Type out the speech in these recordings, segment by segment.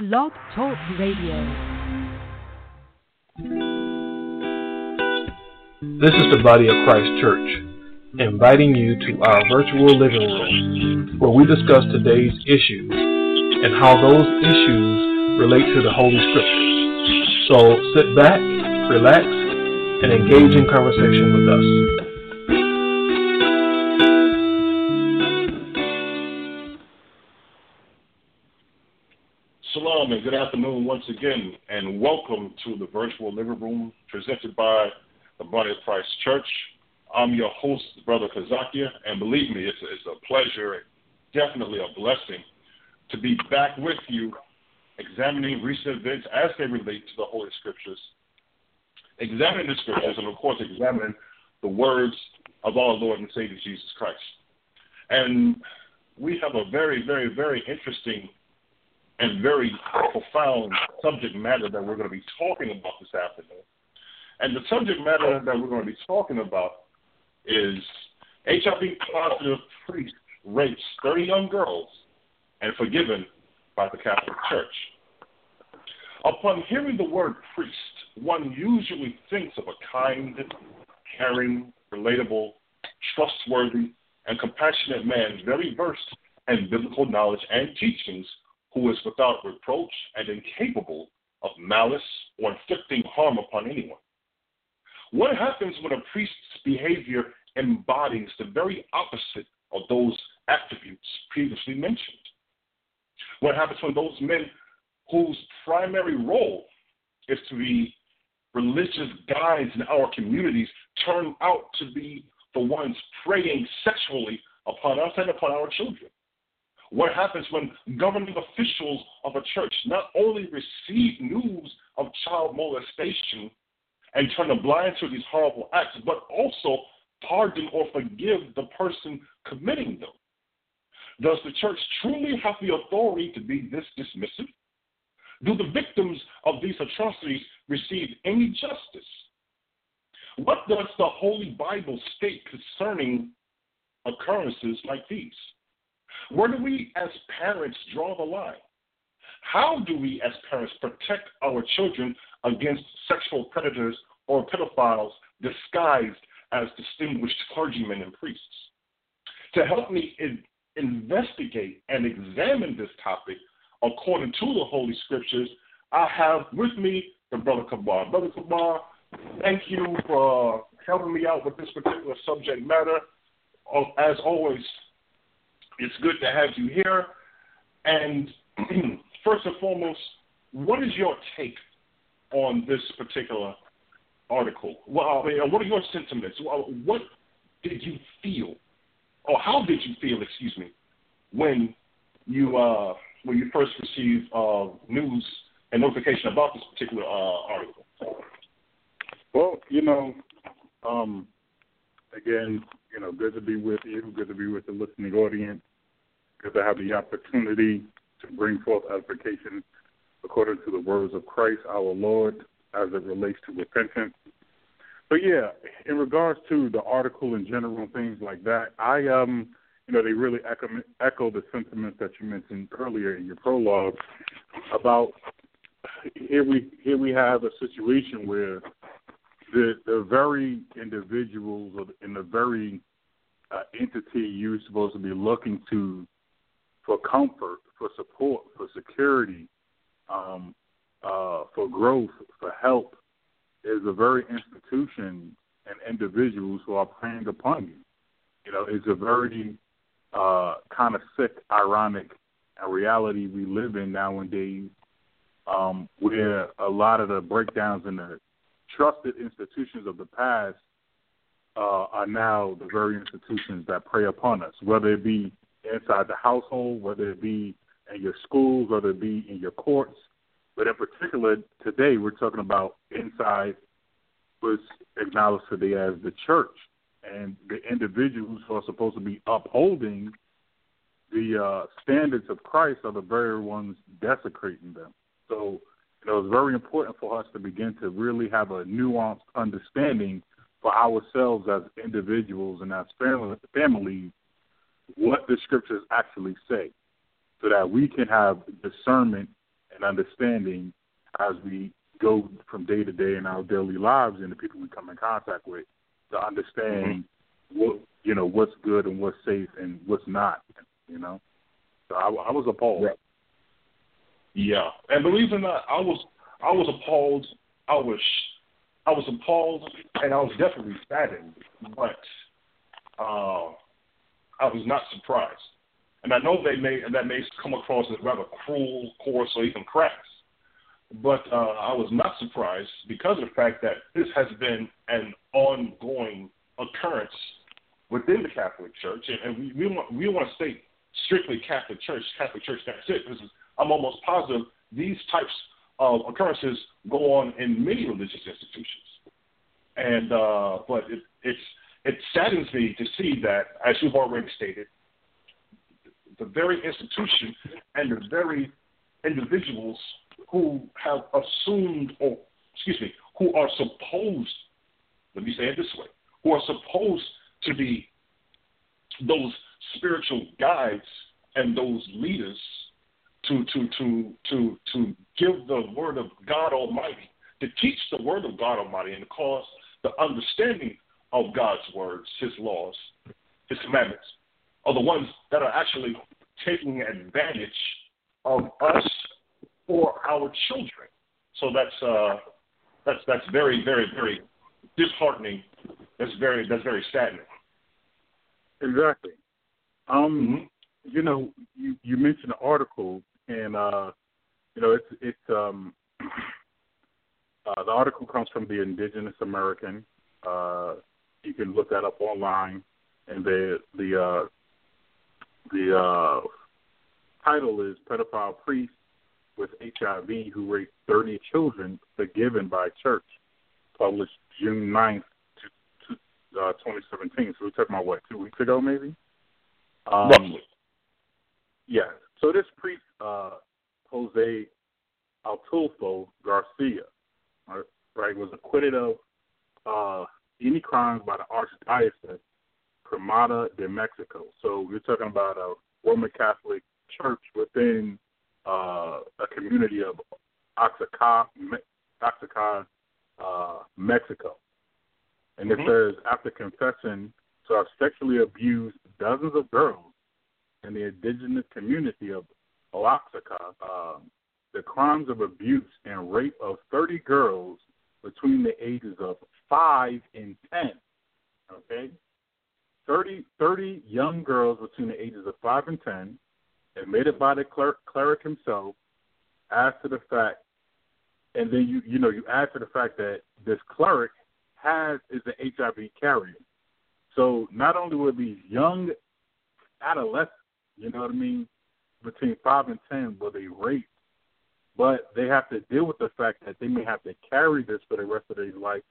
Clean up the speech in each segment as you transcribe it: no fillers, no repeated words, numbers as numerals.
Blog Talk Radio. This is the Body of Christ Church, inviting you to our virtual living room where we discuss today's issues and how those issues relate to the Holy Scriptures. So sit back, relax, and engage in conversation with us. Shalom and good afternoon once again, and welcome to the virtual living room presented by the Body of Christ Church. I'm your host, Brother Kazakia, and believe me, it's a pleasure and definitely a blessing to be back with you, examining recent events as they relate to the Holy Scriptures, examining the Scriptures, and of course examining the words of our Lord and Savior Jesus Christ. And we have a very, very, very interesting and very profound subject matter that we're going to be talking about this afternoon. And the subject matter that we're going to be talking about is HIV-positive priest rapes 30 young girls and forgiven by the Catholic Church. Upon hearing the word priest, one usually thinks of a kind, caring, relatable, trustworthy, and compassionate man very versed in biblical knowledge and teachings, who is without reproach and incapable of malice or inflicting harm upon anyone. What happens when a priest's behavior embodies the very opposite of those attributes previously mentioned? What happens when those men whose primary role is to be religious guides in our communities turn out to be the ones preying sexually upon us and upon our children? What happens when governing officials of a church not only receive news of child molestation and turn a blind to these horrible acts, but also pardon or forgive the person committing them? Does the church truly have the authority to be this dismissive? Do the victims of these atrocities receive any justice? What does the Holy Bible state concerning occurrences like these? Where do we as parents draw the line? How do we as parents protect our children against sexual predators or pedophiles disguised as distinguished clergymen and priests? To help me investigate and examine this topic according to the Holy Scriptures, I have with me the Brother Kabar. Brother Kabar, thank you for helping me out with this particular subject matter. As always, it's good to have you here. And first and foremost, what is your take on this particular article? Well, what are your sentiments? What did you feel, or how did you feel, when you first received news and notification about this particular article? Well, again, good to be with you, good to be with the listening audience, good to have the opportunity to bring forth edification according to the words of Christ, our Lord, as it relates to repentance. But yeah, in regards to the article in general and things like that, they really echo the sentiments that you mentioned earlier in your prologue about here we have a situation where the very individuals and the very entity you're supposed to be looking to for comfort, for support, for security, for growth, for help, is the very institution and individuals who are preying upon you. It's a very kind of sick, ironic reality we live in nowadays, where a lot of the breakdowns in the trusted institutions of the past are now the very institutions that prey upon us, whether it be inside the household, whether it be in your schools, whether it be in your courts. But in particular, today we're talking about inside what's acknowledged today as the church, and the individuals who are supposed to be upholding the standards of Christ are the very ones desecrating them. So it's very important for us to begin to really have a nuanced understanding for ourselves as individuals and as families what the scriptures actually say, so that we can have discernment and and understanding as we go from day to day in our daily lives and the people we come in contact with to understand what's good and what's safe and what's not. So I was appalled. Yeah, and believe it or not, I was appalled. I was appalled, and I was definitely saddened, but I was not surprised. And I know that may come across as rather cruel, coarse, or even crass. But I was not surprised because of the fact that this has been an ongoing occurrence within the Catholic Church, and we want to stay strictly Catholic Church, that's it. Because I'm almost positive these types of occurrences go on in many religious institutions. And but it saddens me to see that, as you've already stated, the very institution and the very individuals who have assumed, who are supposed, let me say it this way, who are supposed to be those spiritual guides and those leaders to give the word of God Almighty, to teach the word of God Almighty and to cause the understanding of God's words, His laws, His commandments, are the ones that are actually taking advantage of us for our children. So that's very, very, very disheartening. That's very saddening. Exactly. You mentioned the article, and it's the article comes from the Indigenous American. You can look that up online, and the title is "Pedophile Priest with HIV Who Raped 30 Children Forgiven by Church," published June 9th, 2017. So we're talking about, 2 weeks ago, maybe? Roughly. Yeah. So this priest, Jose Altulfo Garcia, right, was acquitted of any crimes by the Archdiocese Cremada de Mexico. So we're talking about a Roman Catholic church within a community of Oaxaca, Mexico. And it says, after confessing to have sexually abused dozens of girls in the indigenous community of Oaxaca, the crimes of abuse and rape of 30 girls between the ages of 5 and 10, okay? 30 young girls between the ages of 5 and 10, admitted by the cleric himself, as to the fact, and then you add to the fact that this cleric is an HIV carrier. So not only were these young adolescents, between 5 and 10 were they raped, but they have to deal with the fact that they may have to carry this for the rest of their life,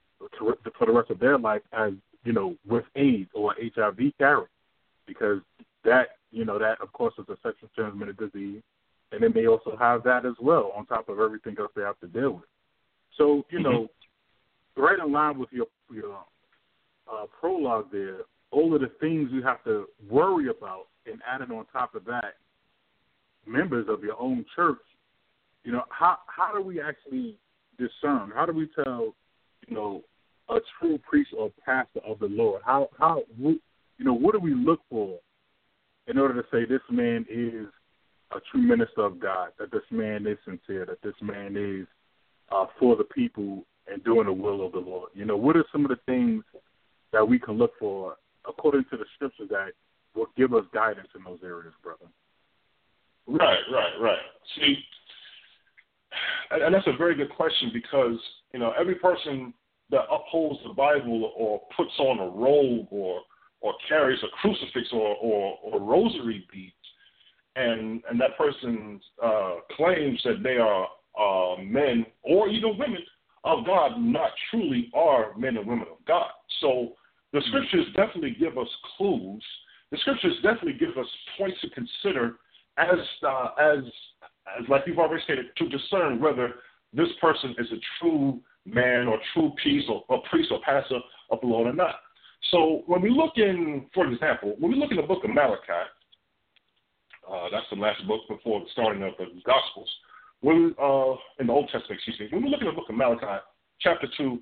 as, with AIDS or HIV carrier, because that of course is a sexually transmitted disease, and then they also have that as well on top of everything else they have to deal with. So, right in line with your prologue there, all of the things you have to worry about, and added on top of that, members of your own church, how do we actually discern? How do we tell, a true priest or pastor of the Lord? What do we look for in order to say this man is a true minister of God, that this man is sincere, that this man is for the people and doing the will of the Lord? What are some of the things that we can look for according to the scriptures that will give us guidance in those areas, brother? Right. See, and that's a very good question, because, every person that upholds the Bible or puts on a robe or carries a crucifix or rosary beads, and that person claims that they are men or even women of God, not truly are men and women of God. So the scriptures definitely give us clues. The scriptures definitely give us points to consider as like you've already stated, to discern whether this person is a true man or true priest or pastor of the Lord or not. So when we look in, for example, when we look in the book of Malachi, that's the last book before the starting of the Gospels. in the Old Testament, when we look at the book of Malachi, chapter 2,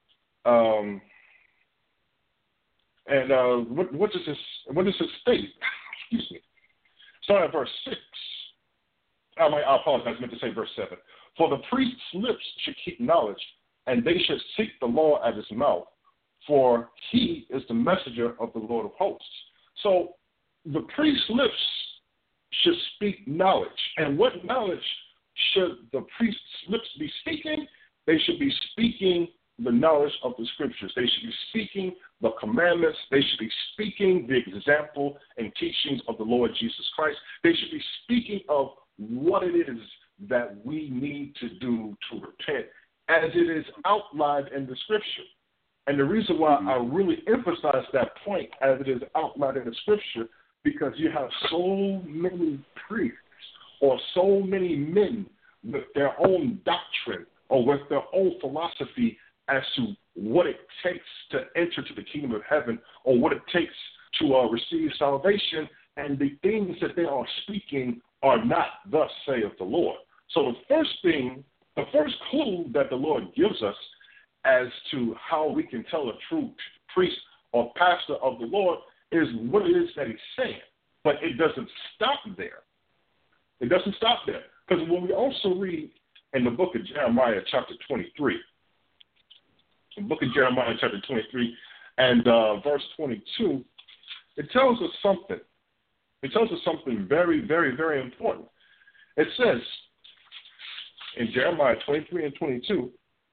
what does it state? Excuse me. Starting at verse 6. I apologize, I meant to say verse 7. For the priest's lips should keep knowledge, and they should seek the law at his mouth, for he is the messenger of the Lord of hosts. So the priest's lips should speak knowledge. And what knowledge should the priest's lips be speaking? They should be speaking the knowledge of the scriptures. They should be speaking the commandments. They should be speaking the example and teachings of the Lord Jesus Christ. They should be speaking of what it is that we need to do to repent as it is outlined in the scripture. And the reason why I really emphasize that point as it is outlined in the scripture, because you have so many priests or so many men with their own doctrine or with their own philosophy as to what it takes to enter to the kingdom of heaven or what it takes to receive salvation, and the things that they are speaking are not thus saith the Lord. So the first clue that the Lord gives us as to how we can tell a true priest or pastor of the Lord is what it is that he's saying. But it doesn't stop there. It doesn't stop there. Because when we also read in the book of Jeremiah chapter 23, the book of Jeremiah chapter 23 and verse 22, it tells us something. It tells us something very, very, very important. It says in Jeremiah 23 and 22,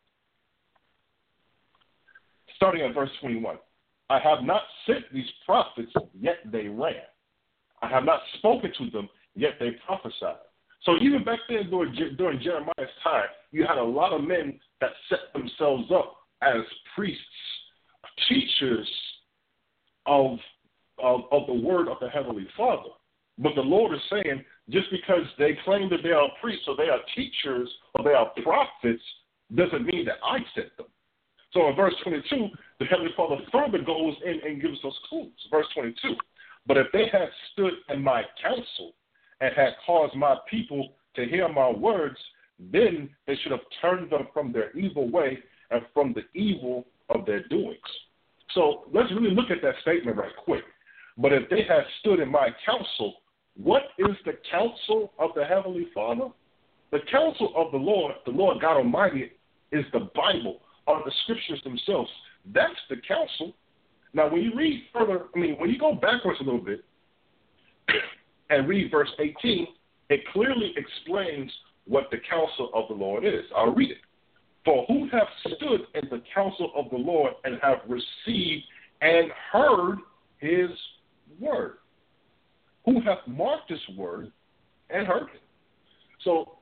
starting at verse 21, I have not sent these prophets, yet they ran. I have not spoken to them, yet they prophesied. So even back then during Jeremiah's time, you had a lot of men that set themselves up as priests, teachers of the word of the Heavenly Father. But the Lord is saying, just because they claim that they are priests or they are teachers or they are prophets, doesn't mean that I sent them. So in verse 22, the Heavenly Father further goes in and gives us clues. Verse 22, but if they had stood in my counsel and had caused my people to hear my words, then they should have turned them from their evil way and from the evil of their doings. So let's really look at that statement right quick. But if they had stood in my counsel, what is the counsel of the Heavenly Father? The counsel of the Lord God Almighty, is the Bible, are the scriptures themselves. That's the counsel. Now, when you read further, when you go backwards a little bit and read verse 18, it clearly explains what the counsel of the Lord is. I'll read it. For who have stood in the counsel of the Lord and have received and heard his word? Who hath marked his word and heard it? So,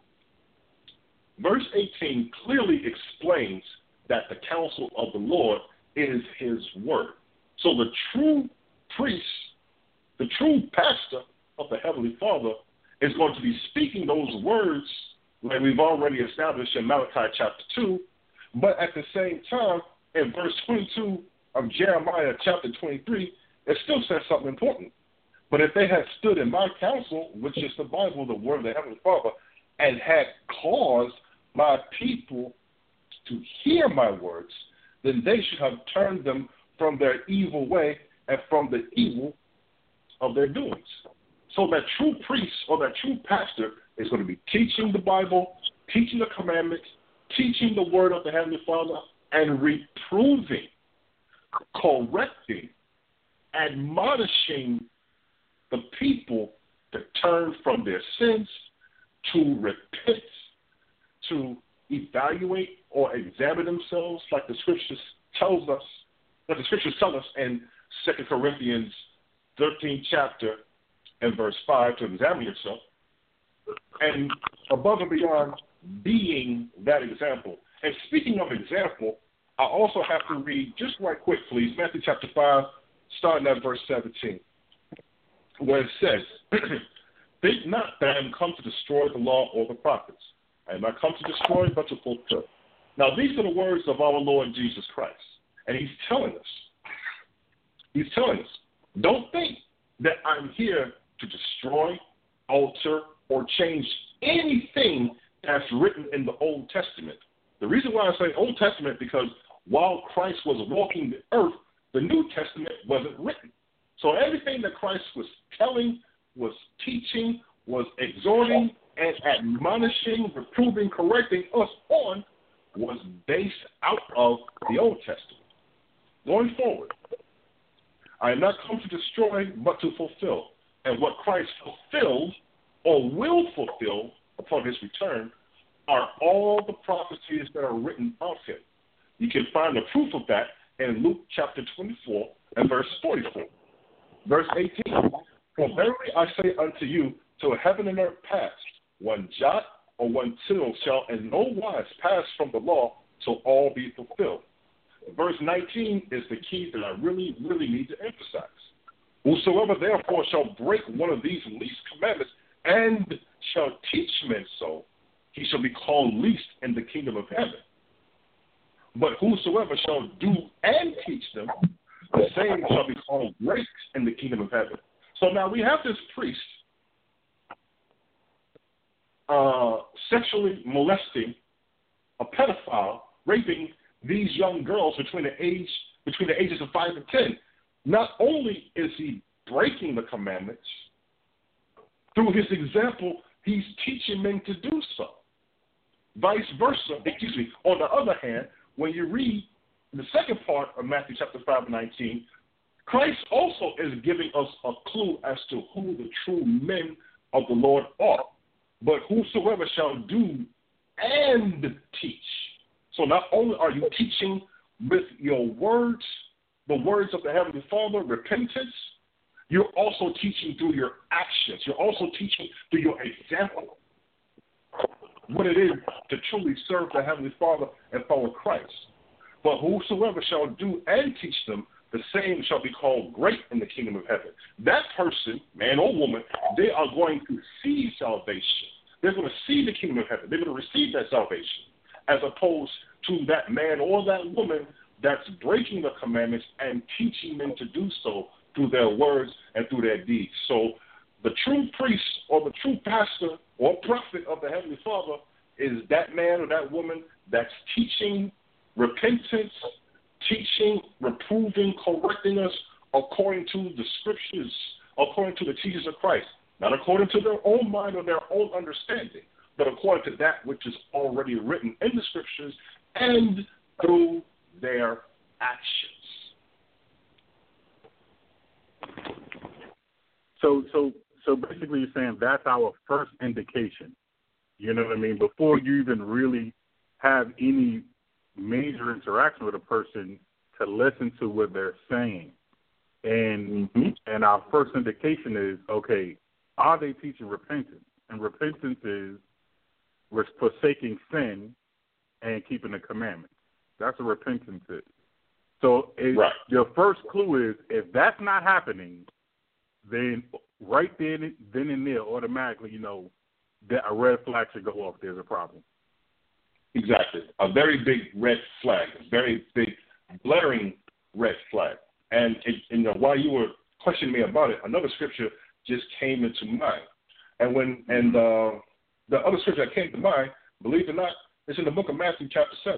verse 18 clearly explains that the counsel of the Lord is his word. So the true priest, the true pastor of the Heavenly Father is going to be speaking those words like we've already established in Malachi chapter 2, but at the same time, in verse 22 of Jeremiah chapter 23, it still says something important. But if they had stood in my counsel, which is the Bible, the word of the Heavenly Father, and had caused my people to hear my words, then they should have turned them from their evil way and from the evil of their doings. So that true priest or that true pastor is going to be teaching the Bible, teaching the commandments, teaching the word of the Heavenly Father, and reproving, correcting, admonishing the people to turn from their sins, to repent, to evaluate or examine themselves, like the scriptures tells us, like the scriptures tell us in 2 Corinthians 13th chapter and verse 5, to examine yourself, and above and beyond being that example. And speaking of example, I also have to read, just right quick, please, Matthew chapter 5, starting at verse 17, where it says, think not that I am come to destroy the law or the prophets. I am not come to destroy, but to fulfill. Now, these are the words of our Lord Jesus Christ. And he's telling us, don't think that I'm here to destroy, alter, or change anything that's written in the Old Testament. The reason why I say Old Testament because while Christ was walking the earth, the New Testament wasn't written. So everything that Christ was telling, was teaching, was exhorting, and admonishing, reproving, correcting us on was based out of the Old Testament. Going forward, I am not come to destroy, but to fulfill. And what Christ fulfilled or will fulfill upon his return are all the prophecies that are written of him. You can find the proof of that in Luke chapter 24 and verse 44. Verse 18, for verily I say unto you, till heaven and earth pass, one jot or one tittle shall in no wise pass from the law till all be fulfilled. Verse 19 is the key that I really, really need to emphasize. Whosoever therefore shall break one of these least commandments and shall teach men so, he shall be called least in the kingdom of heaven. But whosoever shall do and teach them, the same shall be called great in the kingdom of heaven. So now we have this priest sexually molesting a pedophile, raping these young girls between the ages of 5 and 10. Not only is he breaking the commandments, through his example, he's teaching men to do so. Vice versa, on the other hand, when you read the second part of Matthew chapter 5 and 19, Christ also is giving us a clue as to who the true men of the Lord are. But whosoever shall do and teach. So not only are you teaching with your words, the words of the Heavenly Father, repentance, you're also teaching through your actions. You're also teaching through your example what it is to truly serve the Heavenly Father and follow Christ. But whosoever shall do and teach them, the same shall be called great in the kingdom of heaven. That person, man or woman, they are going to see salvation. They're going to see the kingdom of heaven. They're going to receive that salvation, as opposed to that man or that woman that's breaking the commandments and teaching them to do so through their words and through their deeds. So the true priest or the true pastor or prophet of the Heavenly Father is that man or that woman that's teaching repentance, teaching, reproving, correcting us according to the scriptures, according to the teachings of Christ, not according to their own mind or their own understanding, but according to that which is already written in the scriptures and through their actions. So basically you're saying that's our first indication. You know what I mean? Before you even really have any major interaction with a person, to listen to what they're saying. And our first indication is, okay, are they teaching repentance? And repentance is forsaking sin and keeping the commandments. That's what repentance is. So your first clue is, if that's not happening, then right then and there, automatically, you know, that a red flag should go off. There's a problem. Exactly. A very big red flag, a very big glaring red flag. And while you were questioning me about it, another scripture just came into mind. And the other scripture that came to mind, believe it or not, is in the book of Matthew chapter 7.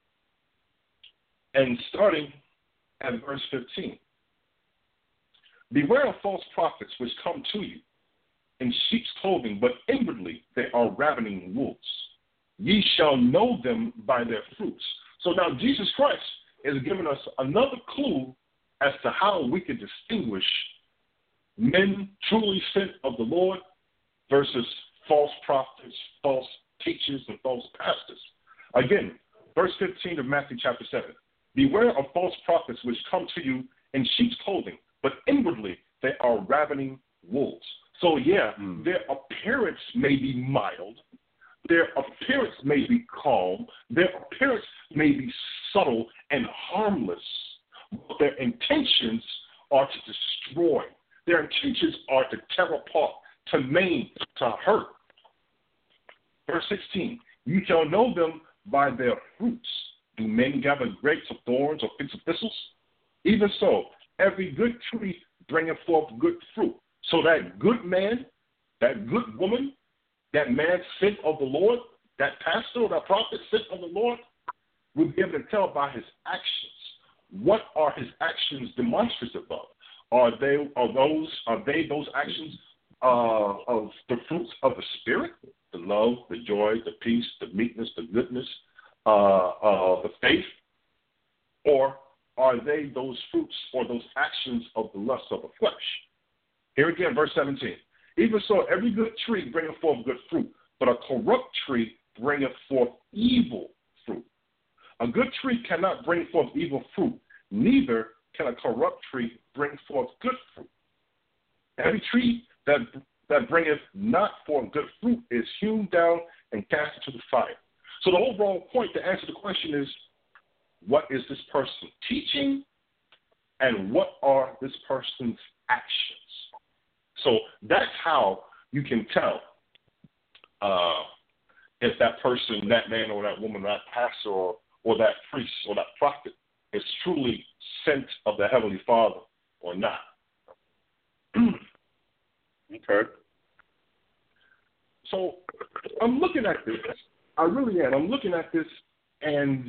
And starting at verse 15. Beware of false prophets which come to you in sheep's clothing, but inwardly they are ravening wolves. Ye shall know them by their fruits. So now Jesus Christ is giving us another clue as to how we can distinguish men truly sent of the Lord versus false prophets, false teachers, and false pastors. Again, verse 15 of Matthew chapter 7. Beware of false prophets which come to you in sheep's clothing, but inwardly they are ravening wolves. So their appearance may be mild, their appearance may be calm, their appearance may be subtle and harmless, but their intentions are to destroy. Their intentions are to tear apart, to maim, to hurt. Verse 16, you shall know them by their fruits. Do men gather grapes of thorns or figs of thistles? Even so, every good tree bringeth forth good fruit. So that good man, that good woman, that man sent of the Lord, that pastor or that prophet sent of the Lord, we'll be able to tell by his actions. What are his actions demonstrative of? Are they those actions of the fruits of the Spirit, the love, the joy, the peace, the meekness, the goodness, the faith? Or are they those fruits or those actions of the lust of the flesh? Here again, verse 17. Even so, every good tree bringeth forth good fruit, but a corrupt tree bringeth forth evil fruit. A good tree cannot bring forth evil fruit, neither can a corrupt tree bring forth good fruit. Every tree that bringeth not forth good fruit is hewn down and cast into the fire. So the overall point to answer the question is, what is this person teaching, and what are this person's actions? So that's how you can tell if that person, that man or that woman, that pastor or that priest or that prophet is truly sent of the Heavenly Father or not. Okay. So I'm looking at this. I really am. I'm looking at this, and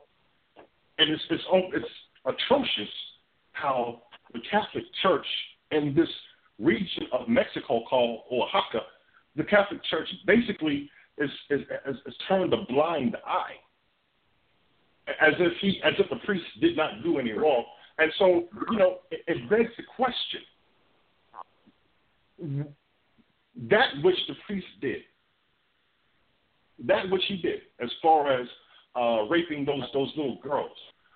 it's atrocious how the Catholic Church in this region of Mexico called Oaxaca, the Catholic Church basically is turned a blind eye, as if the priest did not do any wrong. And so, it begs the question: that which the priest did, that which he did, as far as raping those little girls,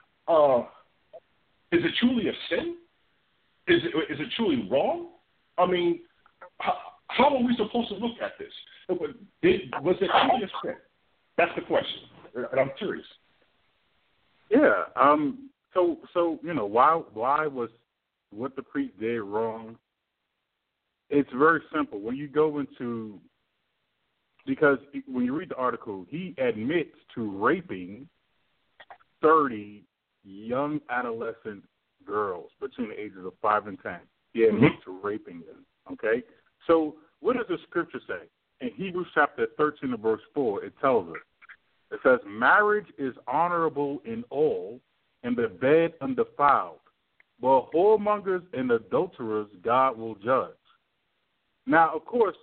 is it truly a sin? Is it truly wrong? I mean, how are we supposed to look at this? Was it truly a sin? That's the question, and I'm curious. Yeah. So why was what the priest did wrong? It's very simple. When you go into, because when you read the article, he admits to raping 30 young adolescent girls between the ages of 5 and 10. He admits to raping them. Okay? So what does the scripture say? In Hebrews chapter 13 and verse 4, it tells us, it says, marriage is honorable in all, and the bed undefiled. But whoremongers and adulterers God will judge. Now, of course,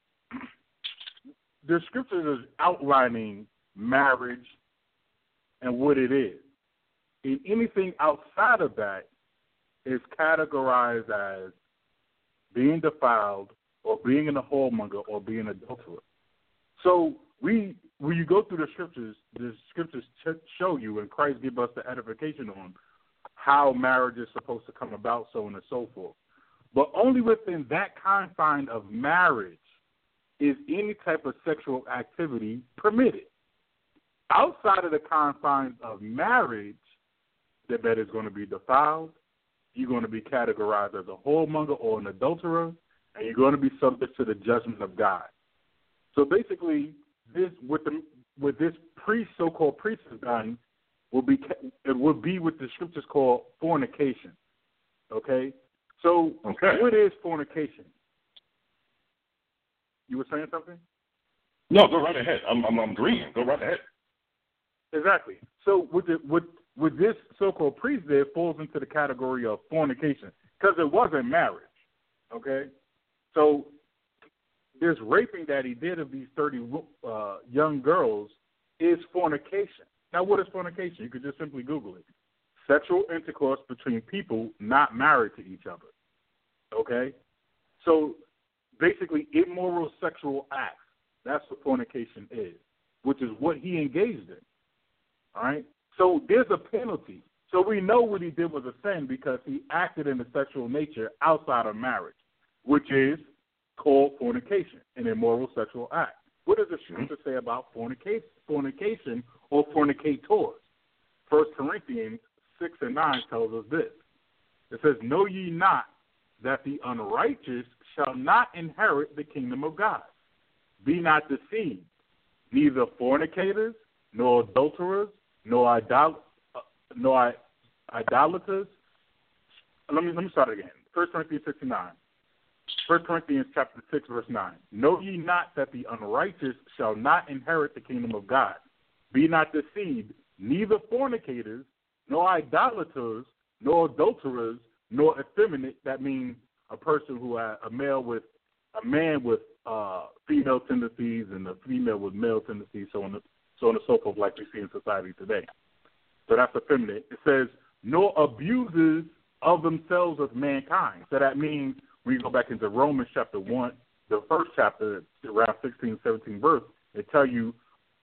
the scripture is outlining marriage and what it is. And anything outside of that is categorized as being defiled or being a whoremonger or being an adulterer. So when you go through the scriptures show you, and Christ give us the edification on how marriage is supposed to come about, so on and so forth. But only within that confine of marriage is any type of sexual activity permitted. Outside of the confines of marriage, the bed is going to be defiled. You're going to be categorized as a whoremonger or an adulterer, and you're going to be subject to the judgment of God. So basically, this what this priest, so-called priest, has done will be what the scriptures call fornication. Okay. So What is fornication? You were saying something? No, go right ahead. I'm agreeing. Go right ahead. Exactly. So what this so-called priest did falls into the category of fornication because it wasn't marriage. Okay. So this raping that he did of these 30 young girls is fornication. Now, what is fornication? You could just simply Google it. Sexual intercourse between people not married to each other. Okay? So basically immoral sexual acts. That's what fornication is, which is what he engaged in. All right? So there's a penalty. So we know what he did was a sin because he acted in the sexual nature outside of marriage, which is called fornication, an immoral sexual act. What does the scripture say about fornication or fornicators? 1 Corinthians 6 and 9 tells us this. It says, know ye not that the unrighteous shall not inherit the kingdom of God. Be not deceived, neither fornicators, nor adulterers, nor idolaters. Let me start again. 1 Corinthians 6 and 9. 1 Corinthians chapter 6, verse 9. Know ye not that the unrighteous shall not inherit the kingdom of God? Be not deceived, neither fornicators, nor idolaters, nor adulterers, nor effeminate. That means a person who a man with female tendencies and a female with male tendencies, so on and so forth, like we see in society today. So that's effeminate. It says, nor abusers of themselves of mankind. So that means when you go back into Romans chapter 1, the first chapter, around 16, 17 verse, it tell you,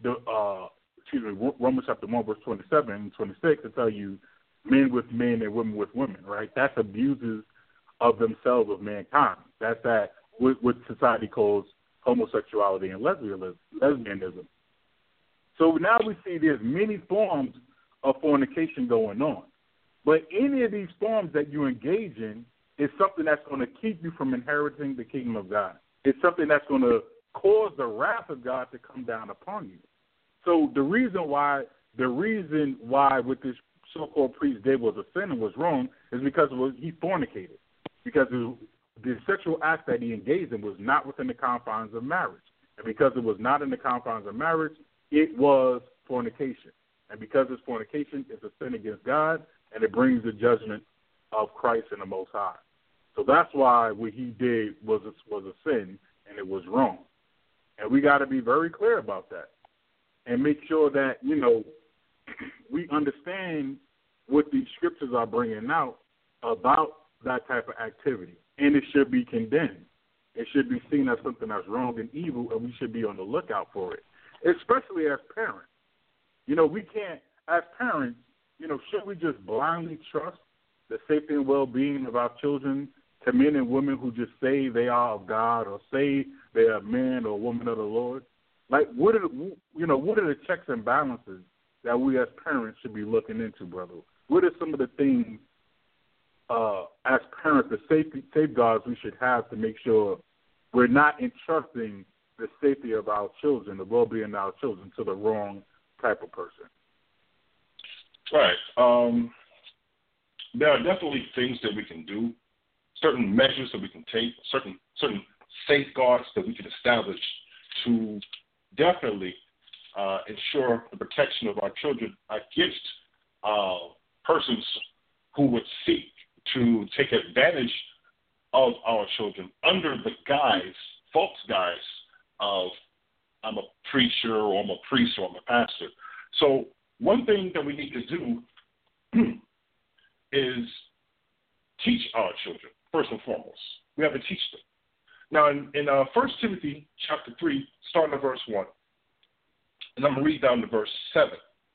Romans chapter 1, verse 27 and 26, it tell you men with men and women with women, right? That's abusers of themselves of mankind. That's that what society calls homosexuality and lesbianism. So now we see there's many forms of fornication going on. But any of these forms that you engage in is something that's going to keep you from inheriting the kingdom of God. It's something that's going to cause the wrath of God to come down upon you. So the reason why what this so-called priest did was a sin and was wrong is because he fornicated. Because the sexual act that he engaged in was not within the confines of marriage. And because it was not in the confines of marriage, it was fornication. And because it's fornication, it's a sin against God, and it brings the judgment of Christ and the Most High. So that's why what he did was a sin, and it was wrong. And we got to be very clear about that and make sure that, we understand what these scriptures are bringing out about that type of activity. And it should be condemned. It should be seen as something that's wrong and evil, and we should be on the lookout for it, especially as parents. We can't, as parents, should we just blindly trust the safety and well-being of our children to men and women who just say they are of God or say they are man or woman of the Lord? Like, what are the checks and balances that we as parents should be looking into, brother? What are some of the things as parents, the safeguards we should have to make sure we're not entrusting the safety of our children, the well-being of our children, to the wrong type of person? Right. There are definitely things that we can do, certain measures that we can take, certain safeguards that we can establish to definitely ensure the protection of our children against persons who would seek to take advantage of our children under the false guise of I'm a preacher or I'm a priest or I'm a pastor. So one thing that we need to do is teach our children, first and foremost. We have to teach them. Now, in 1 Timothy chapter 3, starting at verse 1, and I'm going to read down to verse 7.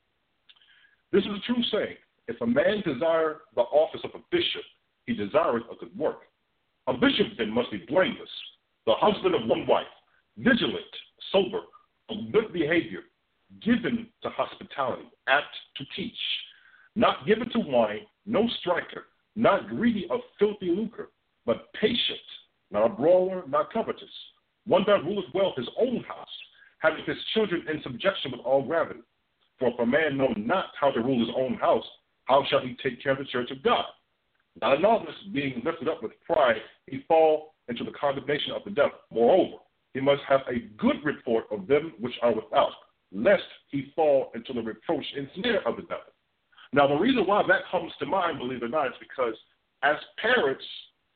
This is a true saying. If a man desire the office of a bishop, he desireth a good work. A bishop then must be blameless, the husband of one wife, vigilant, sober, of good behavior, given to hospitality, apt to teach, not given to wine, no striker, not greedy of filthy lucre, but patient, not a brawler, not covetous, one that ruleth well his own house, having his children in subjection with all gravity. For if a man know not how to rule his own house, how shall he take care of the church of God? Not a novice being lifted up with pride, he fall into the condemnation of the devil. Moreover, he must have a good report of them which are without, lest he fall into the reproach and snare of the devil. Now, the reason why that comes to mind, believe it or not, is because as parents,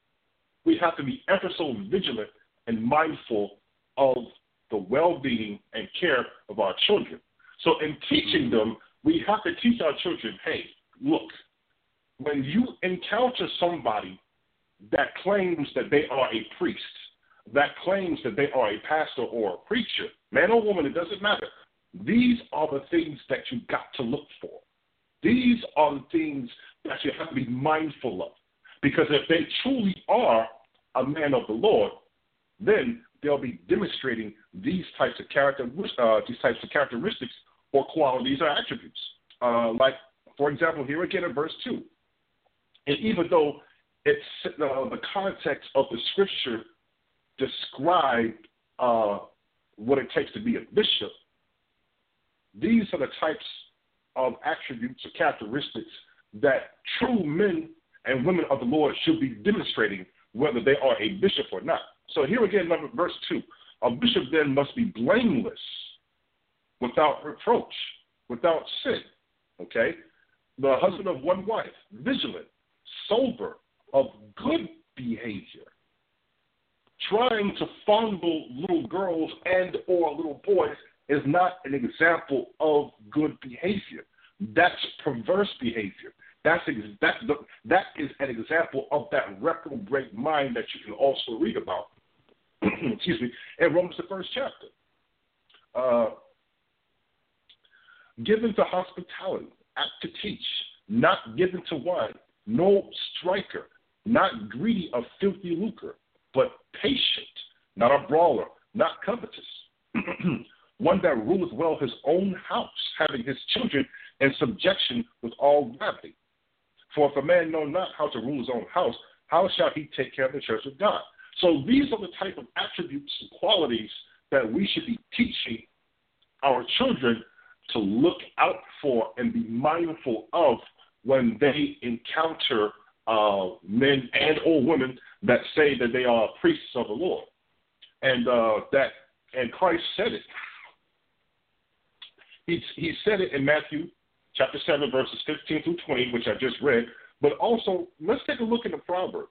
we have to be ever so vigilant and mindful of the well-being and care of our children. So in teaching them, we have to teach our children, hey, look, when you encounter somebody that claims that they are a priest, that claims that they are a pastor or a preacher, man or woman, it doesn't matter. These are the things that you got to look for. These are the things that you have to be mindful of. Because if they truly are a man of the Lord, then they'll be demonstrating these types of characteristics or qualities or attributes. Like, for example, here again in verse 2. And even though it's the context of the scripture described what it takes to be a bishop, these are the types of attributes or characteristics that true men and women of the Lord should be demonstrating whether they are a bishop or not. So here again, verse 2, a bishop then must be blameless, without reproach, without sin, okay? The husband of one wife, vigilant, sober, of good behavior, trying to fondle little girls and or little boys is not an example of good behavior. That's perverse behavior. That is an example of that reprobate mind that you can also read about, excuse me, in Romans the 1st chapter. Given to hospitality, apt to teach, not given to wine, no striker, not greedy of filthy lucre, but patient, not a brawler, not covetous, one that ruleth well his own house, having his children in subjection with all gravity. For if a man know not how to rule his own house, how shall he take care of the church of God? So these are the type of attributes and qualities that we should be teaching our children to look out for and be mindful of when they encounter men and or women that say that they are priests of the Lord. And Christ said it. He said it in Matthew chapter 7, verses 15 through 20, which I just read. But also, let's take a look at the Proverbs.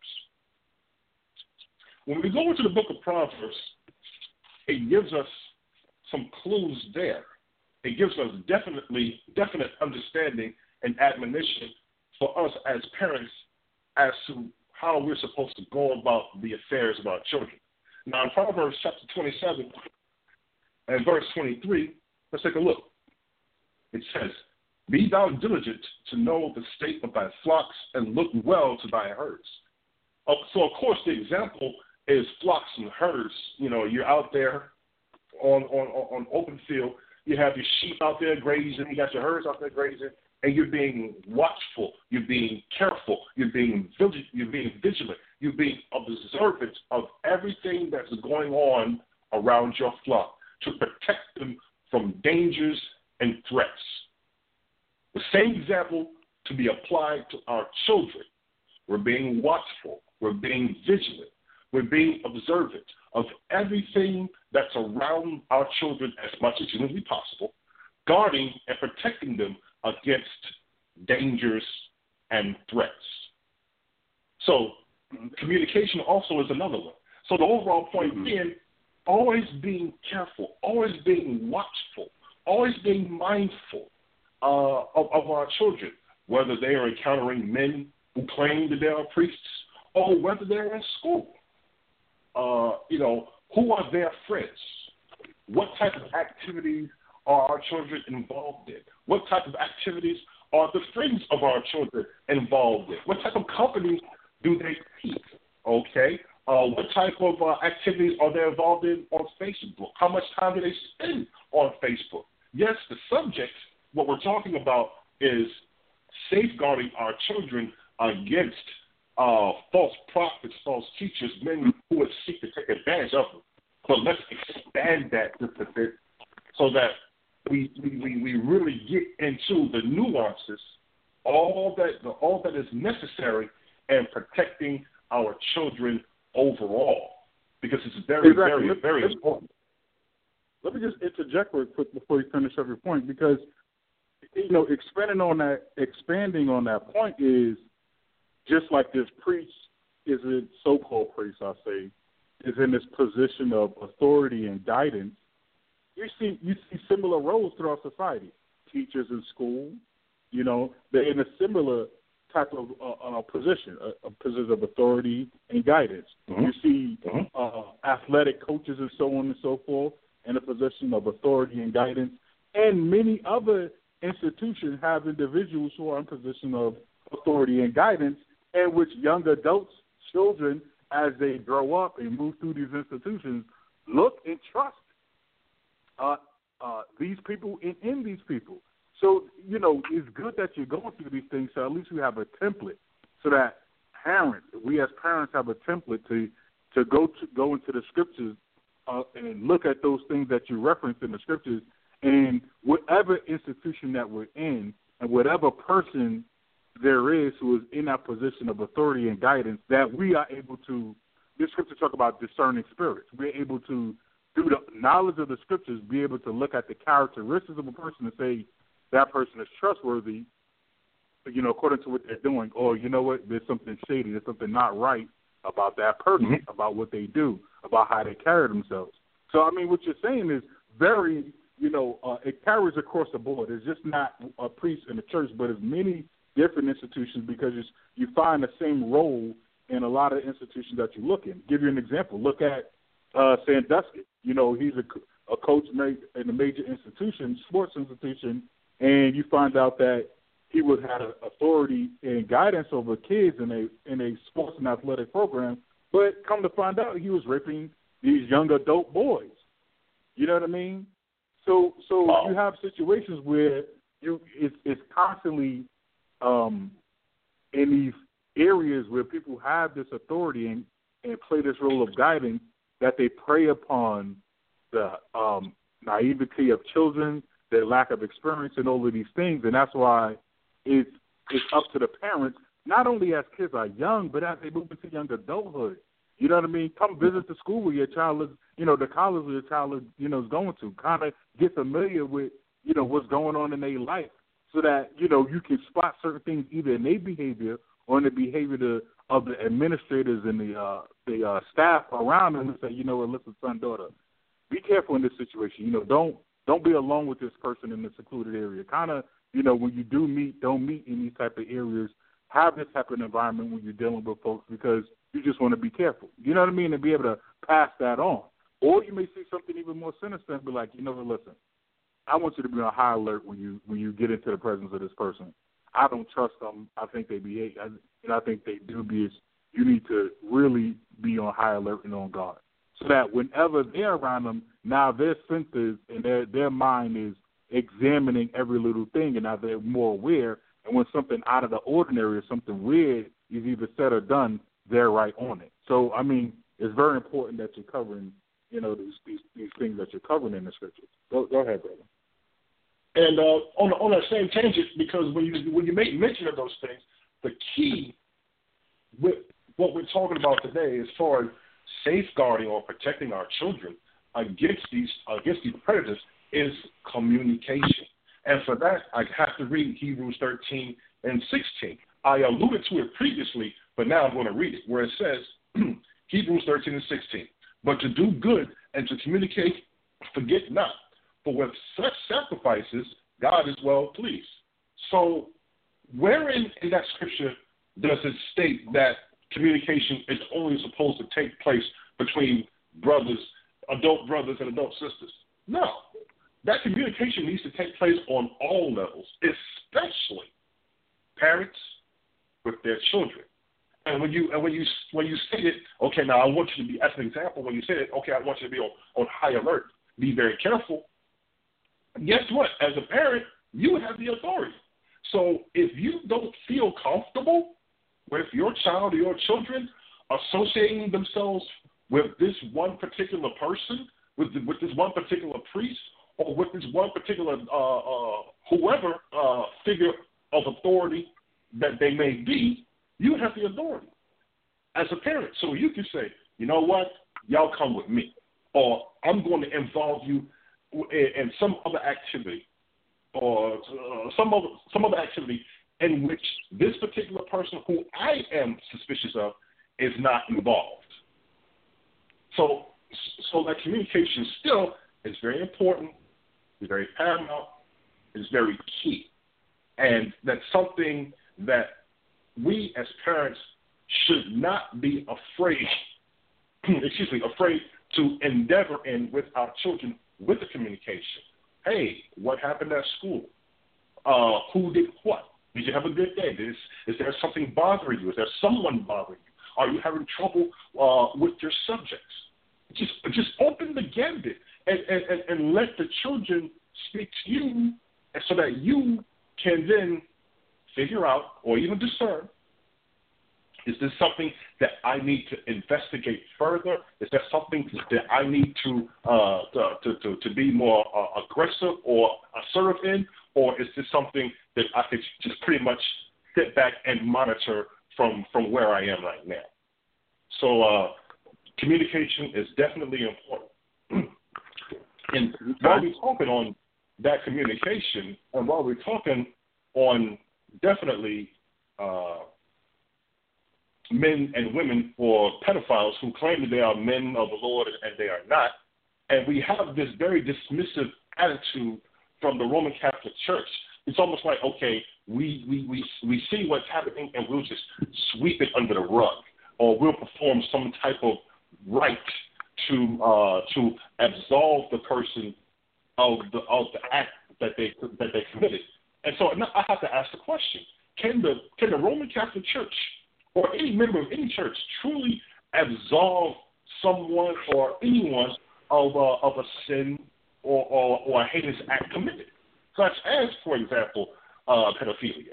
When we go into the book of Proverbs, it gives us some clues there. It gives us definite understanding and admonition for us as parents as to how we're supposed to go about the affairs of our children. Now, in Proverbs chapter 27 and verse 23, let's take a look. It says, be thou diligent to know the state of thy flocks and look well to thy herds. So, of course, the example is flocks and herds. You know, you're out there on open field. You have your sheep out there grazing. You got your herds out there grazing. And you're being watchful. You're being careful. You're being vigilant. You're being observant of everything that's going on around your flock to protect them from dangers and threats. The same example to be applied to our children. We're being watchful. We're being vigilant. We're being observant of everything that's around our children as much as humanly possible, guarding and protecting them against dangers and threats. So communication also is another one. So the overall point being always being careful, always being watchful, always being mindful of our children, whether they are encountering men who claim that they are priests or whether they're in school. Who are their friends? What type of activities are our children involved in? What type of activities are the friends of our children involved in? What type of companies do they keep? Okay. What type of activities are they involved in on Facebook? How much time do they spend on Facebook? Yes, the subject, what we're talking about is safeguarding our children against false prophets, false teachers, men who would seek to take advantage of them. But let's expand that just a bit so that we really get into the nuances, all that is necessary in protecting our children overall, because it's very important. Let me just interject real quick before you finish up your point, because expanding on that point is just like this priest is a so-called priest, I'll say, is in this position of authority and guidance. You see similar roles throughout society. Teachers in school, they're in a similar type of position, a position of authority and guidance. Mm-hmm. You see athletic coaches and so on and so forth in a position of authority and guidance. And many other institutions have individuals who are in a position of authority and guidance, in which young adults, children, as they grow up and move through these institutions, look and trust these people in these people. So, it's good that you're going through these things, so at least we have a template so that we as parents have a template to go into the scriptures and look at those things that you referenced in the scriptures, and whatever institution that we're in and whatever person there is who is in that position of authority and guidance, that we are able to, this scripture talk about discerning spirits. We're able to, through the knowledge of the scriptures, be able to look at the characteristics of a person and say that person is trustworthy, you know, according to what they're doing, or you know what, there's something shady, there's something not right about that person, about what they do, about how they carry themselves. So, I mean, what you're saying is very, you know, it carries across the board. It's just not a priest in the church, but it's many different institutions, because you find the same role in a lot of institutions that you look in. Give you an example. Look at Sandusky. You know, he's a coach in a major institution, sports institution, and you find out that he would have authority and guidance over kids in a sports and athletic program, but come to find out he was raping these young adult boys. You know what I mean? So you have situations where it's constantly in these areas where people have this authority and play this role of guiding, that they prey upon the naivety of children, their lack of experience, and all of these things, and that's why it's up to the parents, not only as kids are young, but as they move into young adulthood. You know what I mean? Come visit the school where your child is, you know, the college where your child is, you know, is going to. Kind of get familiar with, you know, what's going on in their life, so that, you know, you can spot certain things either in their behavior or in the behavior of the administrators and the staff around them, and say, you know what, listen, son, daughter, be careful in this situation. You know, don't be alone with this person in the secluded area. Kind of, you know, when you do meet, don't meet in these type of areas. Have this type of environment when you're dealing with folks, because you just want to be careful. You know what I mean? And be able to pass that on. Or you may see something even more sinister and be like, you know what, listen, I want you to be on high alert when you get into the presence of this person. I don't trust them. I think they behave, I think they do abuse. You need to really be on high alert and on guard, so that whenever they're around them, now their senses and their mind is examining every little thing, and now they're more aware. And when something out of the ordinary or something weird is either said or done, they're right on it. So, I mean, it's very important that you're covering, you know, these things that you're covering in the scriptures. Go ahead, brother. And on that same tangent, because when you make mention of those things, the key with what we're talking about today, as far as safeguarding or protecting our children against these predators, is communication. And for that, I have to read Hebrews 13 and 16. I alluded to it previously, but now I'm going to read it, where it says, Hebrews 13 and 16, but to do good and to communicate, forget not, for with such sacrifices God is well pleased. So wherein in that scripture does it state that communication is only supposed to take place between brothers, adult brothers and adult sisters? No. That communication needs to take place on all levels, especially parents with their children. And when you say it, okay, now I want you to be, as an example, when you say it, okay, I want you to be on high alert, be very careful. Guess what? As a parent, you have the authority. So if you don't feel comfortable with your child or your children associating themselves with this one particular person, with this one particular priest, or with this one particular whoever figure of authority that they may be, you have the authority as a parent. So you can say, you know what, y'all come with me, or I'm going to involve you in some other activity, or some other activity in which this particular person who I am suspicious of is not involved. So that communication still is very important, is very paramount, is very key. And that's something that we as parents should not be afraid to endeavor in with our children with the communication. Hey, what happened at school? Who did what? Did you have a good day? Is there something bothering you? Is there someone bothering you? Are you having trouble with your subjects? Just open the gambit and let the children speak to you, so that you can then figure out or even discern, is this something that I need to investigate further? Is there something that I need to be more aggressive or assertive in? Or is this something that I could just pretty much sit back and monitor from where I am right now. So communication is definitely important. And while we're talking on that communication, and while we're talking on definitely men and women or pedophiles who claim that they are men of the Lord and they are not, and we have this very dismissive attitude from the Roman Catholic Church. It's almost like, okay, we see what's happening and we'll just sweep it under the rug, or we'll perform some type of rite to absolve the person of the act that they committed. And so now I have to ask the question: Can the Roman Catholic Church or any member of any church truly absolve someone or anyone of a sin or a heinous act committed, such as, for example, pedophilia?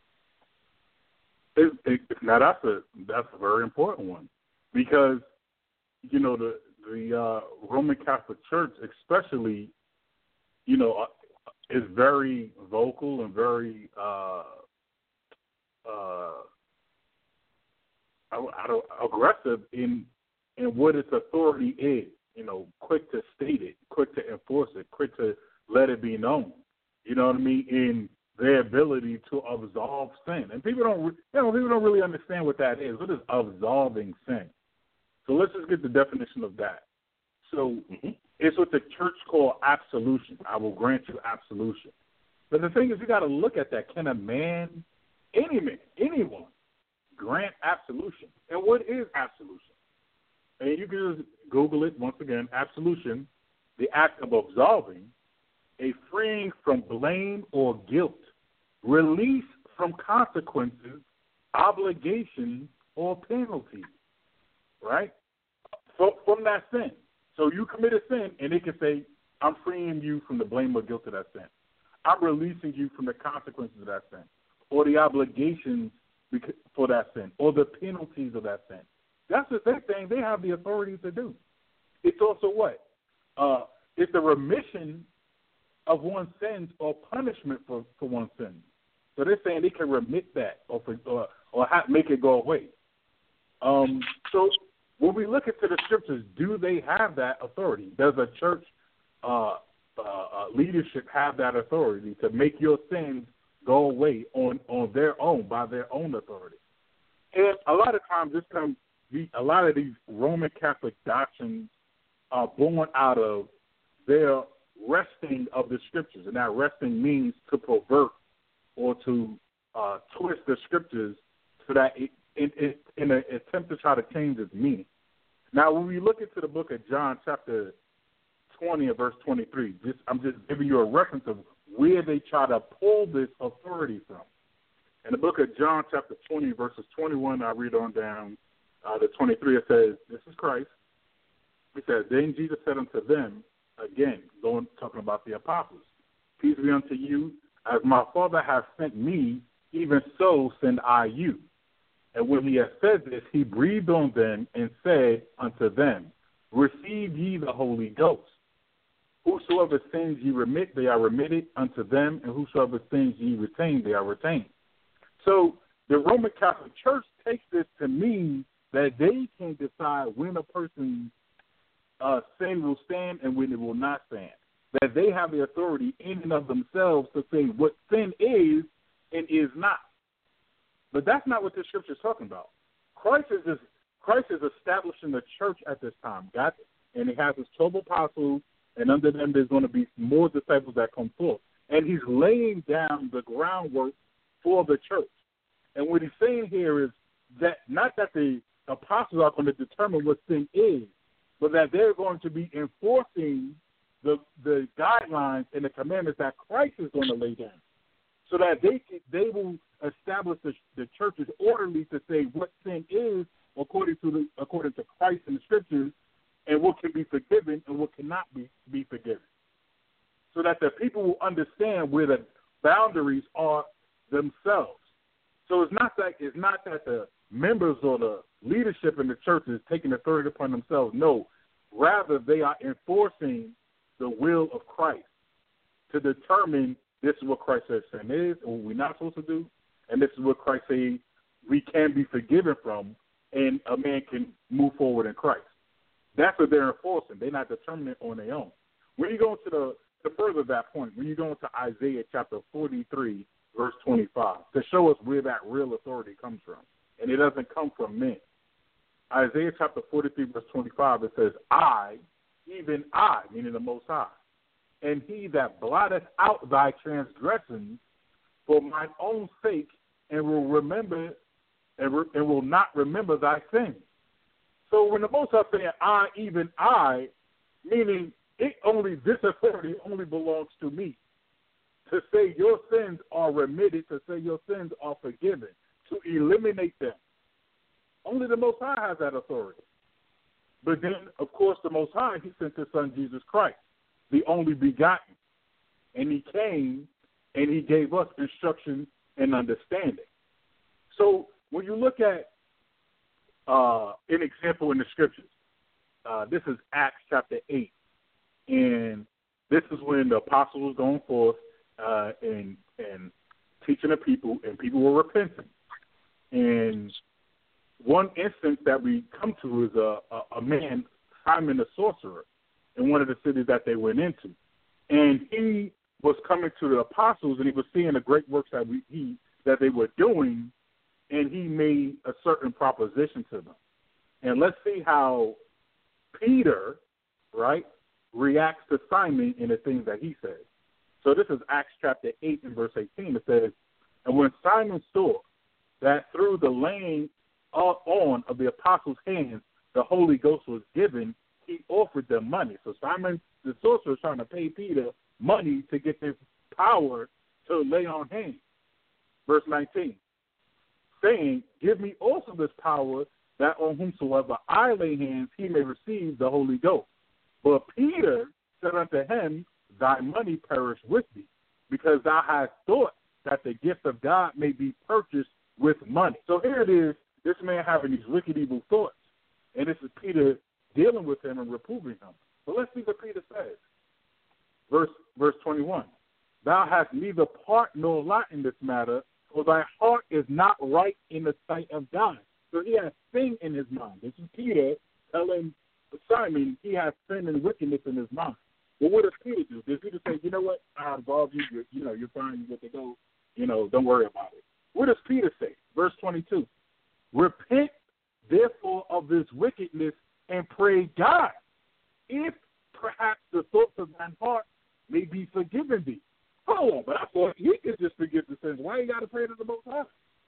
Now that's a very important one, because the Roman Catholic Church, especially, is very vocal and very aggressive in what its authority is. Quick to state it, quick to enforce it, quick to let it be known. You know what I mean? In their ability to absolve sin, and people don't really understand what that is. What is absolving sin? So let's just get the definition of that. So it's what the church call absolution. I will grant you absolution. But the thing is, you got to look at that. Can a man, anyone, grant absolution? And what is absolution? And you can just Google it once again. Absolution, the act of absolving, a freeing from blame or guilt, release from consequences, obligation, or penalty. Right? From that sin. So you commit a sin, and it can say, I'm freeing you from the blame or guilt of that sin. I'm releasing you from the consequences of that sin, or the obligations for that sin, or the penalties of that sin. That's the thing they have the authority to do. It's also what? It's the remission of one's sins or punishment for one's sins. So they're saying they can remit that or make it go away. So when we look into the scriptures, do they have that authority? Does a church leadership have that authority to make your sins go away on their own, by their own authority? And a lot of times a lot of these Roman Catholic doctrines are born out of their wresting of the scriptures, and that wresting means to pervert or to twist the scriptures so that in an attempt to try to change its meaning. Now, when we look into the book of John, chapter 20 and verse 23, I'm just giving you a reference of where they try to pull this authority from. In the book of John, chapter 20, verses 21, I read on down to 23, it says, this is Christ. He says, then Jesus said unto them, again, talking about the apostles, peace be unto you, as my Father hath sent me, even so send I you. And when he had said this, he breathed on them and said unto them, receive ye the Holy Ghost. Whosoever sins ye remit, they are remitted unto them, and whosoever sins ye retain, they are retained. So the Roman Catholic Church takes this to mean that they can decide when a person's sin will stand and when it will not stand. That they have the authority in and of themselves to say what sin is and is not. But that's not what the scripture is talking about. Christ is establishing the church at this time, and he has his 12 apostles, and under them there's going to be more disciples that come forth. And he's laying down the groundwork for the church. And what he's saying here is that not that the apostles are going to determine what sin is, but that they're going to be enforcing the guidelines and the commandments that Christ is going to lay down, so that they will establish the church's orderly to say what sin is according to Christ and the scriptures, and what can be forgiven and what cannot be forgiven, so that the people will understand where the boundaries are themselves. So it's not that the members or the leadership in the church is taking authority upon themselves. No, rather they are enforcing the will of Christ to determine this is what Christ says sin is and what we're not supposed to do, And this is what Christ said we can be forgiven from, and a man can move forward in Christ. That's what they're enforcing. They're not determining it on their own. When you go to further that point, when you go into Isaiah chapter 43, verse 25, to show us where that real authority comes from, and it doesn't come from men. Isaiah chapter 43, verse 25, it says, I, even I, meaning the Most High, and he that blotteth out thy transgressions for mine own sake, and will remember and will not remember thy sins. So when the Most High saying I, even I, meaning this authority only belongs to me. To say your sins are remitted, to say your sins are forgiven, to eliminate them. Only the Most High has that authority. But then, of course, the Most High, he sent his son Jesus Christ, the only begotten. And he came and he gave us instruction and understanding. So when you look at an example in the scriptures, this is Acts chapter 8. And this is when the apostles was going forth and teaching the people, and people were repenting. And one instance that we come to is a man, Simon the sorcerer, in one of the cities that they went into. And he was coming to the apostles, and he was seeing the great works that they were doing, and he made a certain proposition to them. And let's see how Peter, right, reacts to Simon in the things that he says. So this is Acts chapter 8 and verse 18. It says, and when Simon saw that through the laying on of the apostles' hands the Holy Ghost was given, he offered them money. So Simon the sorcerer is trying to pay Peter money to get this power to lay on hands. Verse 19, saying, give me also this power, that on whomsoever I lay hands he may receive the Holy Ghost. But Peter said unto him, thy money perish with thee, because thou hast thought that the gift of God may be purchased with money. So here it is, this man having these wicked, evil thoughts. And this is Peter dealing with him and reproving him. But let's see what Peter says. Verse 21. Thou hast neither part nor lot in this matter, for thy heart is not right in the sight of God. So he has sin in his mind. This is Peter telling Simon he has sin and wickedness in his mind. Well, what does Peter do? Does Peter say, you know what, I involved you, you're fine, you get to go, don't worry about it. What does Peter say? Verse 22. Repent, therefore, of this wickedness and pray God, if perhaps the thoughts of thine heart may be forgiven thee. Hold on, but I thought he could just forgive the sins. Why you got to pray to the Most High?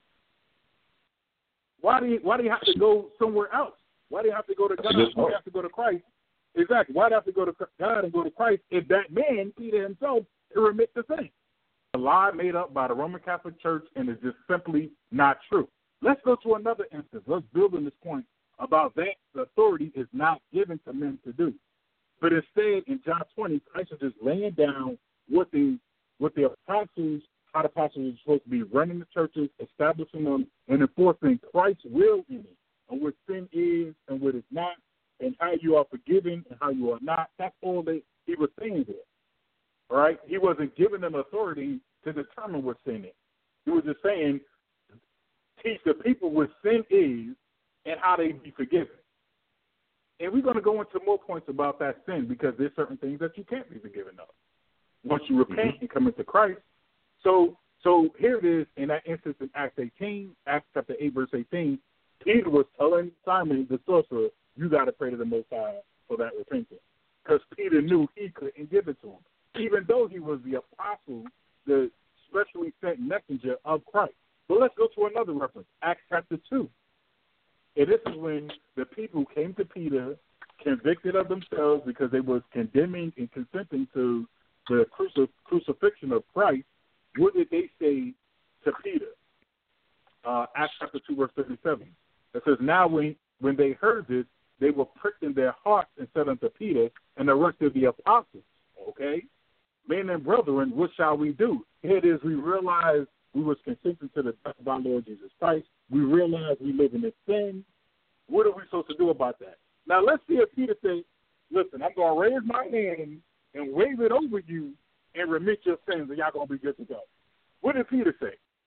Why do you have to go somewhere else? Why do you have to go to God? Why do you have to go to Christ? Exactly. Why do you have to go to God and go to Christ if that man, Peter himself, can remit the sin? A lie made up by the Roman Catholic Church, and it's just simply not true. Let's go to another instance. Let's build on this point about that the authority is not given to men to do. But instead, in John 20, Christ is just laying down what the apostles, how the apostles are supposed to be running the churches, establishing them, and enforcing Christ's will in it, and what sin is and what is not, and how you are forgiven and how you are not. That's all that he was saying there. All right? He wasn't giving them authority to determine what sin is. He was just saying, teach the people what sin is and how they be forgiven. And we're going to go into more points about that sin because there's certain things that you can't be forgiven of once you repent and come into Christ. So here it is in that instance in Acts chapter 8, verse 18, Peter was telling Simon the sorcerer, you got to pray to the Most High for that repentance. Because Peter knew he couldn't give it to him. Even though he was the apostle, the specially sent messenger of Christ. But let's go to another reference, Acts chapter 2. And this is when the people came to Peter, convicted of themselves because they was condemning and consenting to the crucifixion of Christ. What did they say to Peter? Acts chapter 2, verse 37. It says, now when they heard this, they were pricked in their hearts and said unto Peter and the rest of the apostles, okay, men and brethren, what shall we do? Here it is, we realize we was consenting to the death of our Lord Jesus Christ. We realize we live in sin. What are we supposed to do about that? Now, let's see if Peter says, listen, I'm going to raise my hand and wave it over you and remit your sins, and y'all going to be good to go. What did Peter say?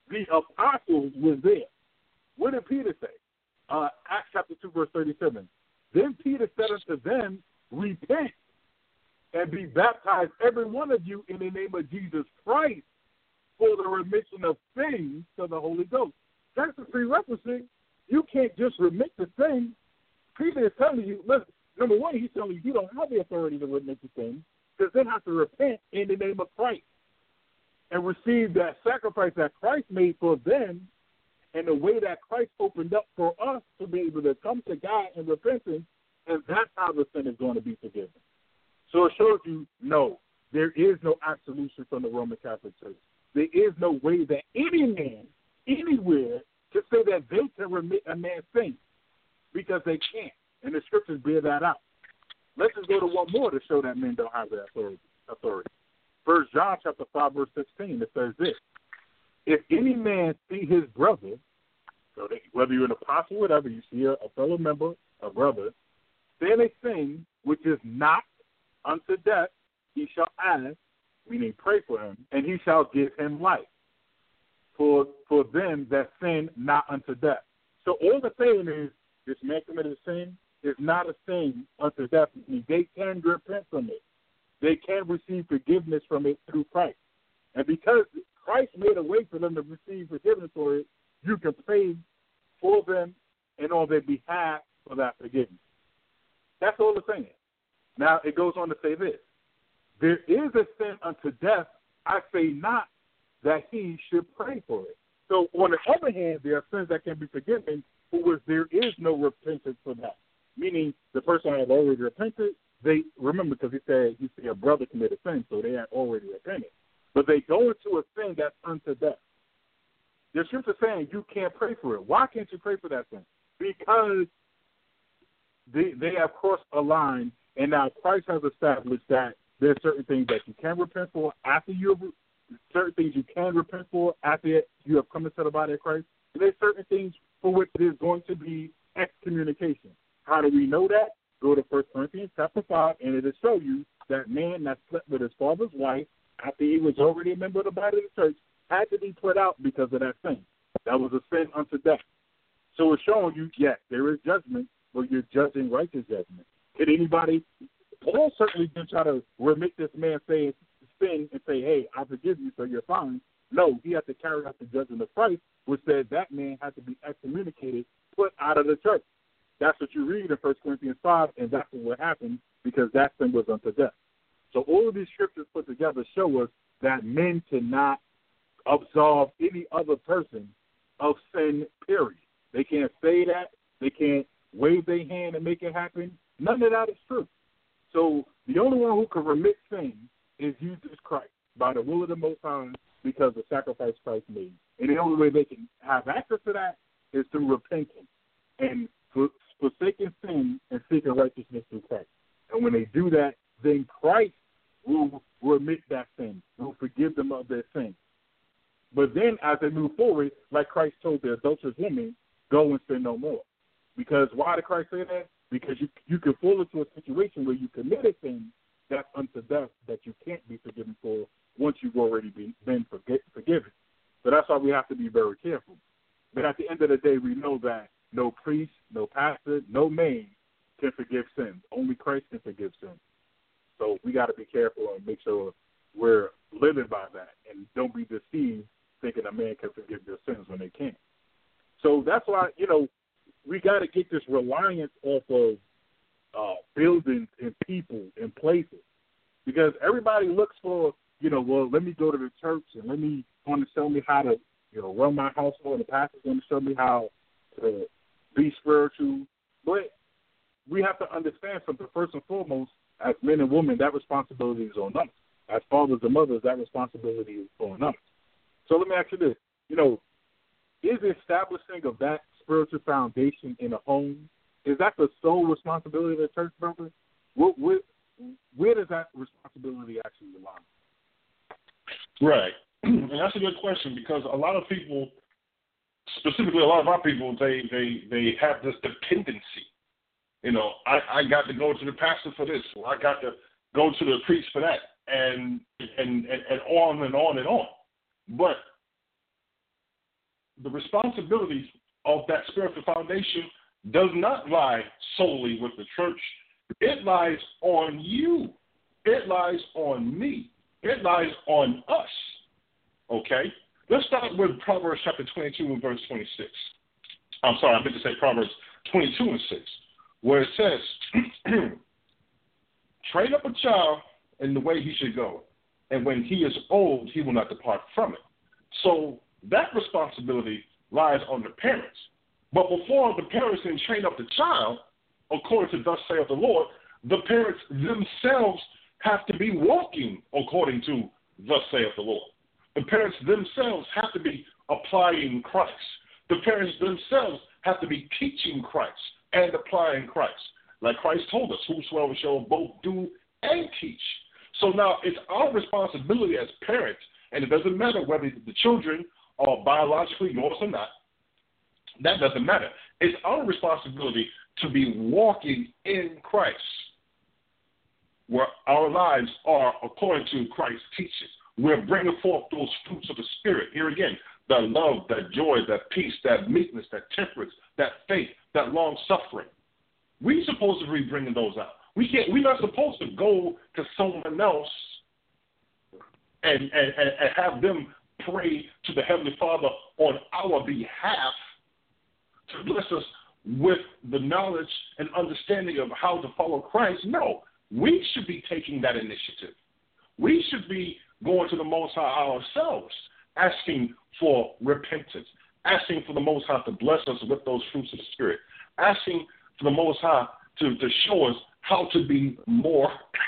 the apostles were there. What did Peter say? Acts chapter 2, verse 37. Then Peter said unto them, repent and be baptized, every one of you, in the name of Jesus Christ, for the remission of sins to the Holy Ghost. That's the prerequisite. You can't just remit the sin. Peter is telling you, listen, number one, he's telling you don't have the authority to remit the sin, because they have to repent in the name of Christ and receive that sacrifice that Christ made for them, and the way that Christ opened up for us to be able to come to God in repentance, and that's how the sin is going to be forgiven. So it shows you, no, there is no absolution from the Roman Catholic Church. There is no way that any man, anywhere, can say that they can remit a man's sin, because they can't, and the scriptures bear that out. Let's just go to one more to show that men don't have that authority. 1 John chapter 5, verse 16, it says this: if any man see his brother, so that whether you're an apostle or whatever, you see a fellow member, a brother, sin a thing which is not unto death, he shall ask, meaning pray for him, and he shall give him life for them that sin not unto death. So all the saying is, this man committed a sin is not a sin unto death. They can repent from it. They can receive forgiveness from it through Christ. And because Christ made a way for them to receive forgiveness for it, you can pray for them and on their behalf for that forgiveness. That's all the saying. Now, it goes on to say this: there is a sin unto death, I say not that he should pray for it. So, on the other hand, there are sins that can be forgiven for which there is no repentance for that. Meaning, the person has already repented. They remember, because he said, you see a brother commit a sin, so they had already repented. But they go into a sin that's unto death. The scripture saying you can't pray for it. Why can't you pray for that sin? Because they have crossed a line, and now Christ has established that there are certain things that you can repent for after certain things you can repent for after you have come into the body of Christ. And there's certain things for which there's going to be excommunication. How do we know that? Go to 1 Corinthians chapter 5, and it'll show you that man that slept with his father's wife after he was already a member of the body of the church had to be put out because of that sin. That was a sin unto death. So it's showing you, yes, there is judgment, but you're judging righteous judgment. Can anybody, Paul certainly didn't try to remit this man's sin and say, hey, I forgive you, so you're fine. No, he had to carry out the judgment of Christ, which said that man had to be excommunicated, put out of the church. That's what you read in 1 Corinthians 5, and that's what happened, because that sin was unto death. So all of these scriptures put together show us that men cannot absolve any other person of sin, period. They can't say that. They can't wave their hand and make it happen. None of that is true. So the only one who can remit sin is Jesus Christ, by the will of the Most High, because of the sacrifice Christ made. And the only way they can have access to that is through repentance and forsaking sin and seeking righteousness through Christ. And when they do that, then Christ will remit that sin, will forgive them of their sin. But then as they move forward, like Christ told the adulterous woman, go and sin no more. Because why did Christ say that? Because you can fall into a situation where you commit a sin that's unto death that you can't be forgiven for once you've already been forgiven. So that's why we have to be very careful. But at the end of the day, we know that no priest, no pastor, no man can forgive sins. Only Christ can forgive sins. So we got to be careful and make sure we're living by that and don't be deceived thinking a man can forgive your sins when they can't. So that's why, we got to get this reliance off of buildings and people and places, because everybody looks for, well, let me go to the church and let me want to show me how to, run my household, and the pastor's going to show me how to be spiritual. But we have to understand something. First and foremost, as men and women, that responsibility is on us. As fathers and mothers, that responsibility is on us. So let me ask you this. Is the establishing of that spiritual foundation in a home, is that the sole responsibility of the church, brother? Where does that responsibility actually lie? Right. And that's a good question, because a lot of people, specifically a lot of our people, they have this dependency. I got to go to the pastor for this, or I got to go to the priest for that, and on and on and on. But the responsibility of that spiritual foundation does not lie solely with the church. It lies on you. It lies on me. It lies on us. Okay? Let's start with Proverbs chapter 22 and verse 26. I'm sorry, I meant to say Proverbs 22 and 6, where it says, train up a child in the way he should go, and when he is old, he will not depart from it. So that responsibility lies on the parents. But before the parents can train up the child, according to thus saith the Lord, the parents themselves have to be walking according to thus saith the Lord. The parents themselves have to be applying Christ. The parents themselves have to be teaching Christ and applying Christ. Like Christ told us, whosoever shall both do and teach. So now it's our responsibility as parents, and it doesn't matter whether the children are biologically yours or not. That doesn't matter. It's our responsibility to be walking in Christ, where our lives are according to Christ's teachings. We're bringing forth those fruits of the Spirit. Here again, that love, that joy, that peace, that meekness, that temperance, that faith, that long-suffering. We're supposed to be bringing those out. We're not supposed to go to someone else and have them pray to the Heavenly Father on our behalf to bless us with the knowledge and understanding of how to follow Christ. No, we should be taking that initiative. We should be going to the Most High ourselves, asking for repentance, asking for the Most High to bless us with those fruits of the Spirit, asking for the Most High to show us how to be more,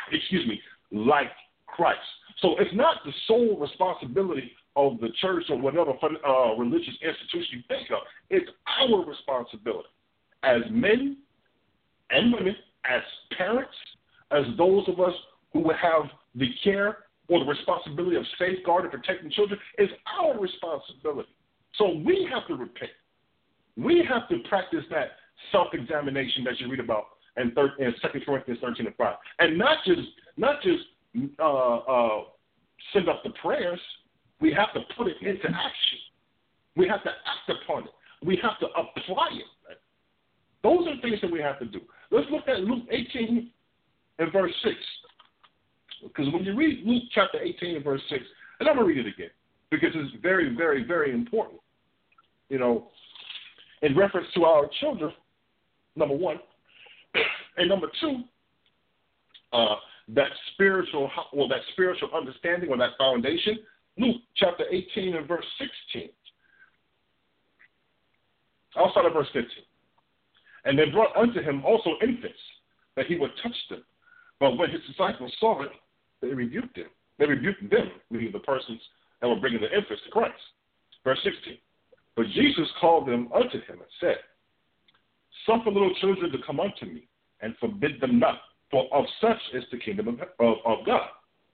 like Christ. So it's not the sole responsibility of the church or whatever religious institution you think of. It's our responsibility as men and women, as parents, as those of us who would have the care or the responsibility of safeguarding and protecting children. Is our responsibility. So we have to repent. We have to practice that self-examination that you read about in 2 Corinthians 13 and 5. And not just send up the prayers. We have to put it into action. We have to act upon it. We have to apply it. Right? Those are things that we have to do. Let's look at Luke 18 and verse 6. Because when you read Luke chapter 18 and verse 6, and I'm going to read it again, because it's very, very, very important. You know, in reference to our children, number one, and number two, that spiritual understanding or that foundation. Luke chapter 18 and verse 16. I'll start at verse 15. And they brought unto him also infants, that he would touch them. But when his disciples saw it, they rebuked them. They rebuked them, meaning the persons that were bringing the infants to Christ. Verse 16. But Jesus called them unto him and said, suffer little children to come unto me, and forbid them not, for of such is the kingdom of God.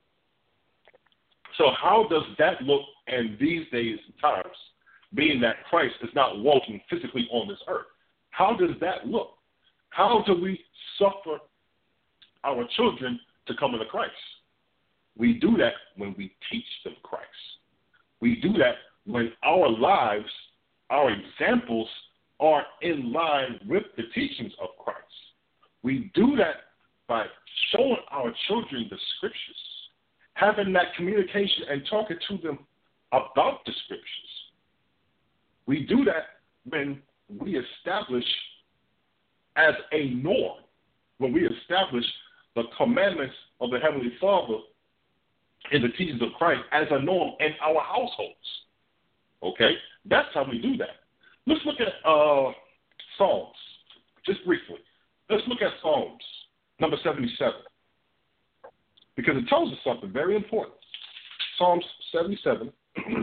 So how does that look in these days and times, being that Christ is not walking physically on this earth? How does that look? How do we suffer our children to come into Christ? We do that when we teach them Christ. We do that when our lives, our examples are in line with the teachings of Christ. We do that by showing our children the scriptures, having that communication and talking to them about the scriptures. We do that when we establish as a norm, when we establish the commandments of the Heavenly Father and the teachings of Christ as a norm in our households. Okay? That's how we do that. Let's look at Psalms, just briefly. Let's look at Psalms, number 77, because it tells us something very important. Psalms 77,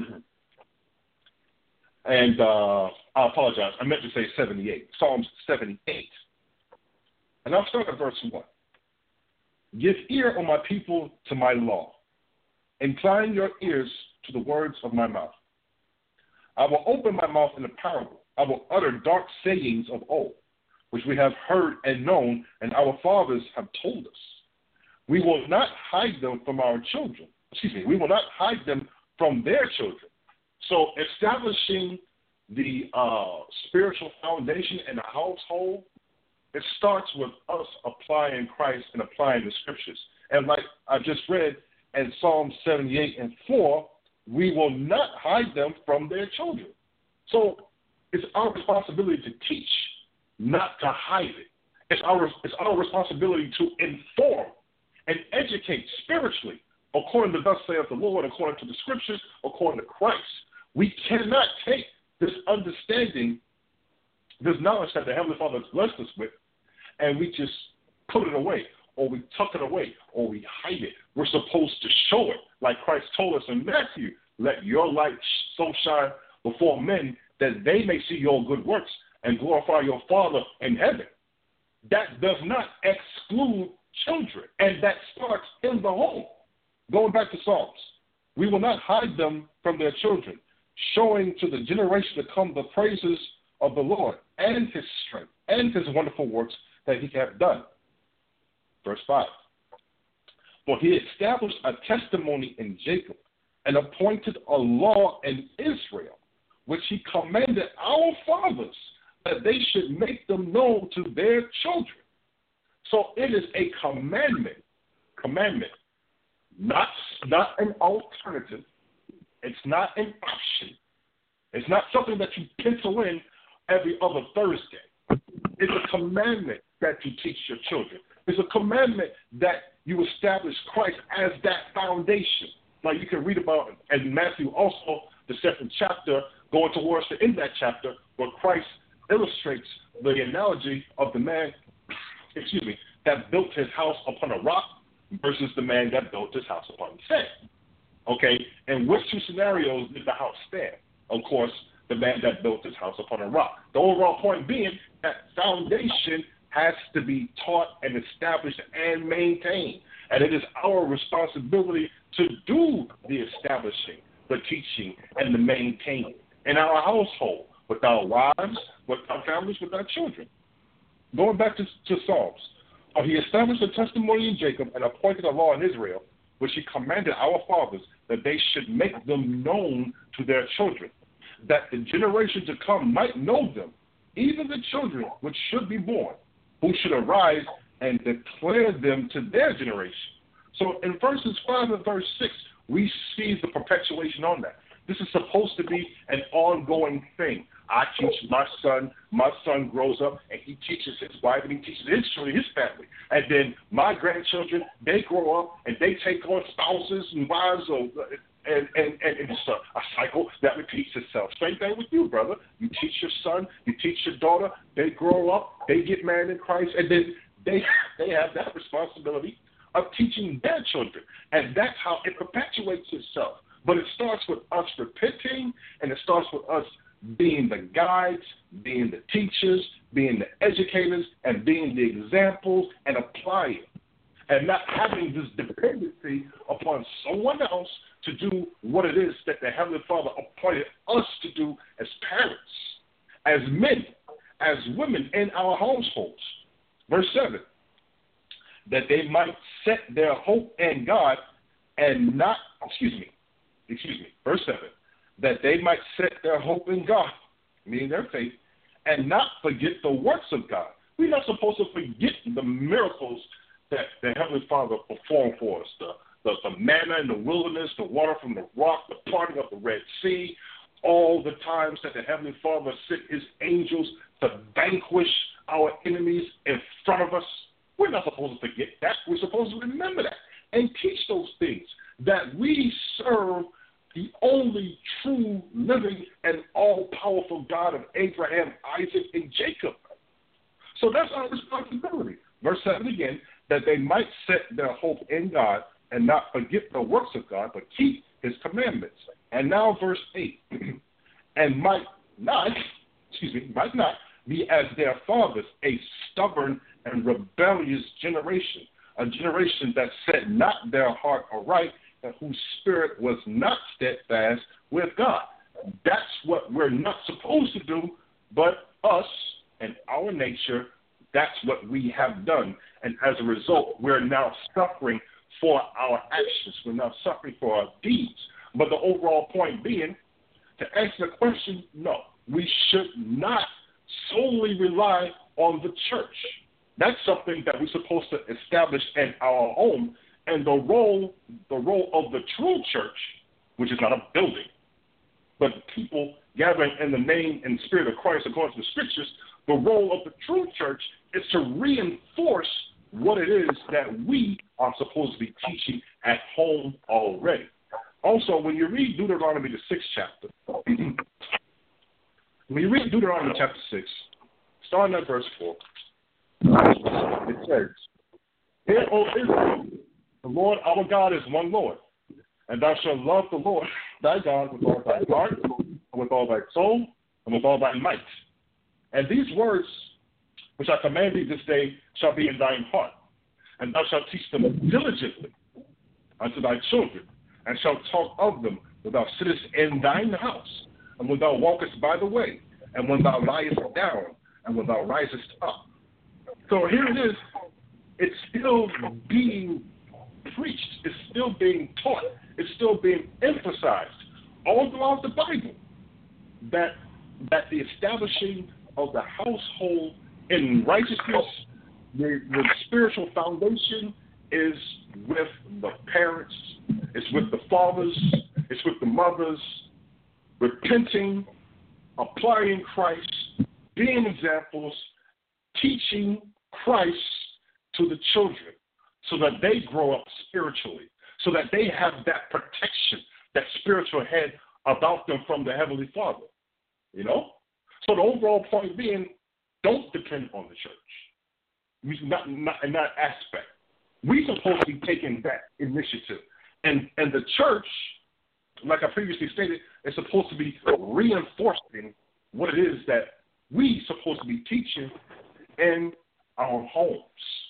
and I apologize, I meant to say 78. Psalms 78. And I'll start at verse 1. Give ear, O my people, to my law. Incline your ears to the words of my mouth. I will open my mouth in a parable. I will utter dark sayings of old, which we have heard and known, and our fathers have told us. We will not hide them from our children. We will not hide them from their children. So establishing the spiritual foundation in the household, it starts with us applying Christ and applying the scriptures. And like I just read in Psalm 78:4, we will not hide them from their children. So it's our responsibility to teach, not to hide it. It's our responsibility to inform and educate spiritually, according to thus saith the Lord, according to the scriptures, according to Christ. We cannot take this understanding, this knowledge that the Heavenly Father has blessed us with, and we just put it away, or we tuck it away, or we hide it. We're supposed to show it, like Christ told us in Matthew, let your light so shine before men that they may see your good works and glorify your Father in heaven. That does not exclude children, and that starts in the home. Going back to Psalms, we will not hide them from their children, showing to the generation to come the praises of the Lord and his strength and his wonderful works that he hath done. Verse 5. For he established a testimony in Jacob and appointed a law in Israel, which he commanded our fathers that they should make them known to their children. So it is a commandment, not an alternative. It's not an option. It's not something that you pencil in every other Thursday. It's a commandment that you teach your children. It's a commandment that you establish Christ as that foundation. Like you can read about in Matthew also, the 7th chapter, going towards the end of that chapter, where Christ illustrates the analogy of the man, that built his house upon a rock versus the man that built his house upon the sand. Okay, and which two scenarios did the house stand? Of course, the man that built his house upon a rock. The overall point being that foundation has to be taught and established and maintained. And it is our responsibility to do the establishing, the teaching, and the maintaining in our household, with our wives, with our families, with our children. Going back to Psalms. He established a testimony in Jacob and appointed a law in Israel, which he commanded our fathers that they should make them known to their children, that the generation to come might know them, even the children which should be born, who should arise and declare them to their generation. So in verses 5 and verse 6, we see the perpetuation on that. This is supposed to be an ongoing thing. I teach my son grows up, and he teaches his wife, and he teaches his family. And then my grandchildren, they grow up, and they take on spouses and wives, and it's a cycle that repeats itself. Same thing with you, brother. You teach your son, you teach your daughter, they grow up, they get married in Christ, and then they have that responsibility of teaching their children. And that's how it perpetuates itself. But it starts with us repenting, and it starts with us being the guides, being the teachers, being the educators, and being the examples and applying. And not having this dependency upon someone else to do what it is that the Heavenly Father appointed us to do as parents, as men, as women in our households. Verse 7, that they might set their hope in God and not, verse 7, that they might set their hope in God, meaning their faith, and not forget the works of God. We're not supposed to forget the miracles that the Heavenly Father performed for us, the manna in the wilderness, the water from the rock, the parting of the Red Sea, all the times that the Heavenly Father sent his angels to vanquish our enemies in front of us. We're not supposed to forget that. We're supposed to remember that and teach those things, that we serve the only true, living, and all-powerful God of Abraham, Isaac, and Jacob. So that's our responsibility. Verse 7 again, that they might set their hope in God and not forget the works of God, but keep his commandments. And now verse 8, and might not be as their fathers, a stubborn and rebellious generation, a generation that set not their heart aright, and whose spirit was not steadfast with God. That's what we're not supposed to do, but us and our nature, that's what we have done. And as a result, we're now suffering for our actions. We're now suffering for our deeds. But the overall point being, to answer the question, no, we should not solely rely on the church. That's something that we're supposed to establish in our home. And the role of the true church, which is not a building, but people gathering in the name and spirit of Christ according to the scriptures, the role of the true church is to reinforce what it is that we are supposed to be teaching at home already. Also, when you read Deuteronomy, the 6th chapter, when you read Deuteronomy chapter 6, starting at verse 4, it says, "Hear, O Israel, the Lord our God is one Lord, and thou shalt love the Lord thy God with all thy heart, and with all thy soul, and with all thy might. And these words which I command thee this day shall be in thine heart, and thou shalt teach them diligently unto thy children, and shalt talk of them when thou sittest in thine house, and when thou walkest by the way, and when thou liest down, and when thou risest up." So here it is. It's still being preached. It's still being taught. It's still being emphasized all throughout the Bible that the establishing of the household in righteousness, the spiritual foundation is with the parents, it's with the fathers, it's with the mothers, repenting, applying Christ, being examples, teaching Christ to the children so that they grow up spiritually, so that they have that protection, that spiritual head about them from the Heavenly Father. You know? So the overall point being, don't depend on the church. Not in that aspect. We're supposed to be taking that initiative. And the church, like I previously stated, is supposed to be reinforcing what it is that we're supposed to be teaching in our homes.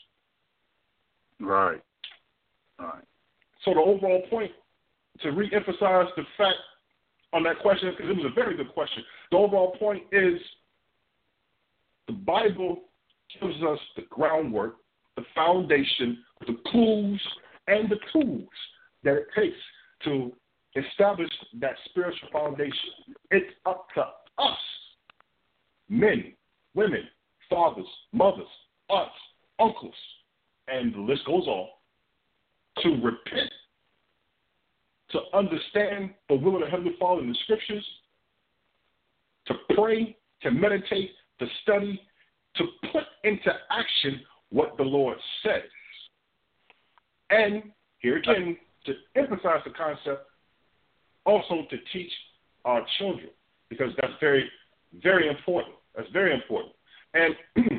Right. So the overall point, to reemphasize the fact on that question, because it was a very good question, the overall point is the Bible gives us the groundwork, the foundation, the clues, and the tools that it takes to establish that spiritual foundation. It's up to us, men, women, fathers, mothers, aunts, uncles, and the list goes on, to repent, to understand the will of the Heavenly Father in the Scriptures, to pray, to meditate, to study, to put into action what the Lord says. And here again, to emphasize the concept, also to teach our children, because that's very, very important. That's very important. And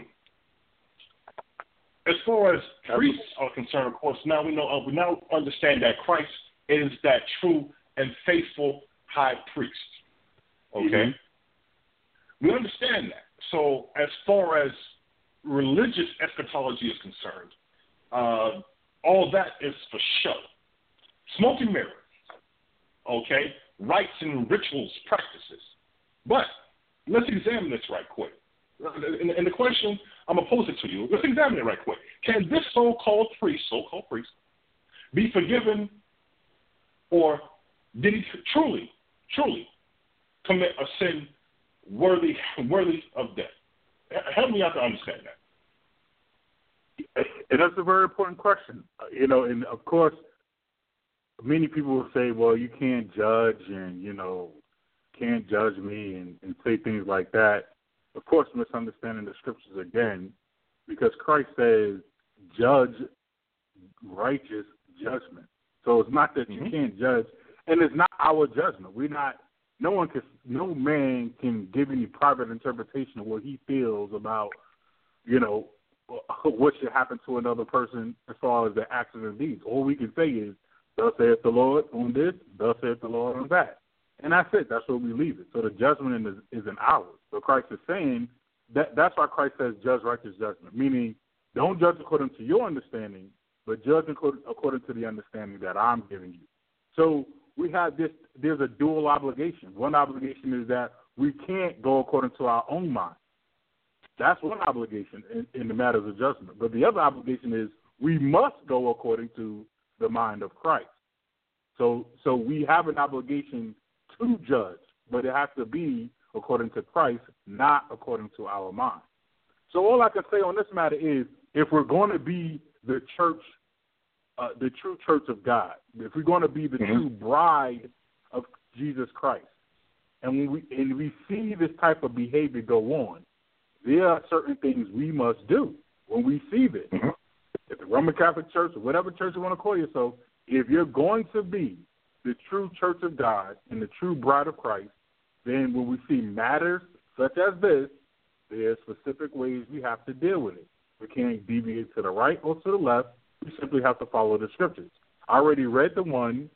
as far as priests are concerned, of course, now we now understand that Christ is that true and faithful high priest. Okay? Mm-hmm. We understand that. So as far as religious eschatology is concerned, all that is for show. Smoke and mirrors, okay? Rites and rituals, practices. But let's examine this right quick. And the question, I'm going to pose it to you. Let's examine it right quick. Can this so-called priest, be forgiven, or did he truly commit a sin worthy of death? Help me out to understand that. And that's a very important question. And of course, many people will say, well, you can't judge and, can't judge me and say things like that. Of course, misunderstanding the scriptures again, because Christ says, judge righteous judgment. So it's not that you can't judge, and it's not our judgment. No man can give any private interpretation of what he feels about, what should happen to another person as far as their actions and deeds. All we can say is, thus saith the Lord on this, thus saith the Lord on that. And that's it. That's where we leave it. So the judgment isn't ours. So Christ is saying that's why Christ says judge righteous judgment, meaning don't judge according to your understanding, but judge according to the understanding that I'm giving you. So we have there's a dual obligation. One obligation is that we can't go according to our own mind. That's one obligation in the matters of judgment. But the other obligation is we must go according to the mind of Christ. So we have an obligation to judge, but it has to be according to Christ, not according to our mind. So all I can say on this matter is, if we're going to be the church, the true church of God, if we're going to be the true bride of Jesus Christ, and we see this type of behavior go on, there are certain things we must do when we see this. If the Roman Catholic Church, or whatever church you want to call yourself, if you're going to be the true church of God and the true bride of Christ, then when we see matters such as this, there are specific ways we have to deal with it. We can't deviate to the right or to the left. We simply have to follow the scriptures. I already read the one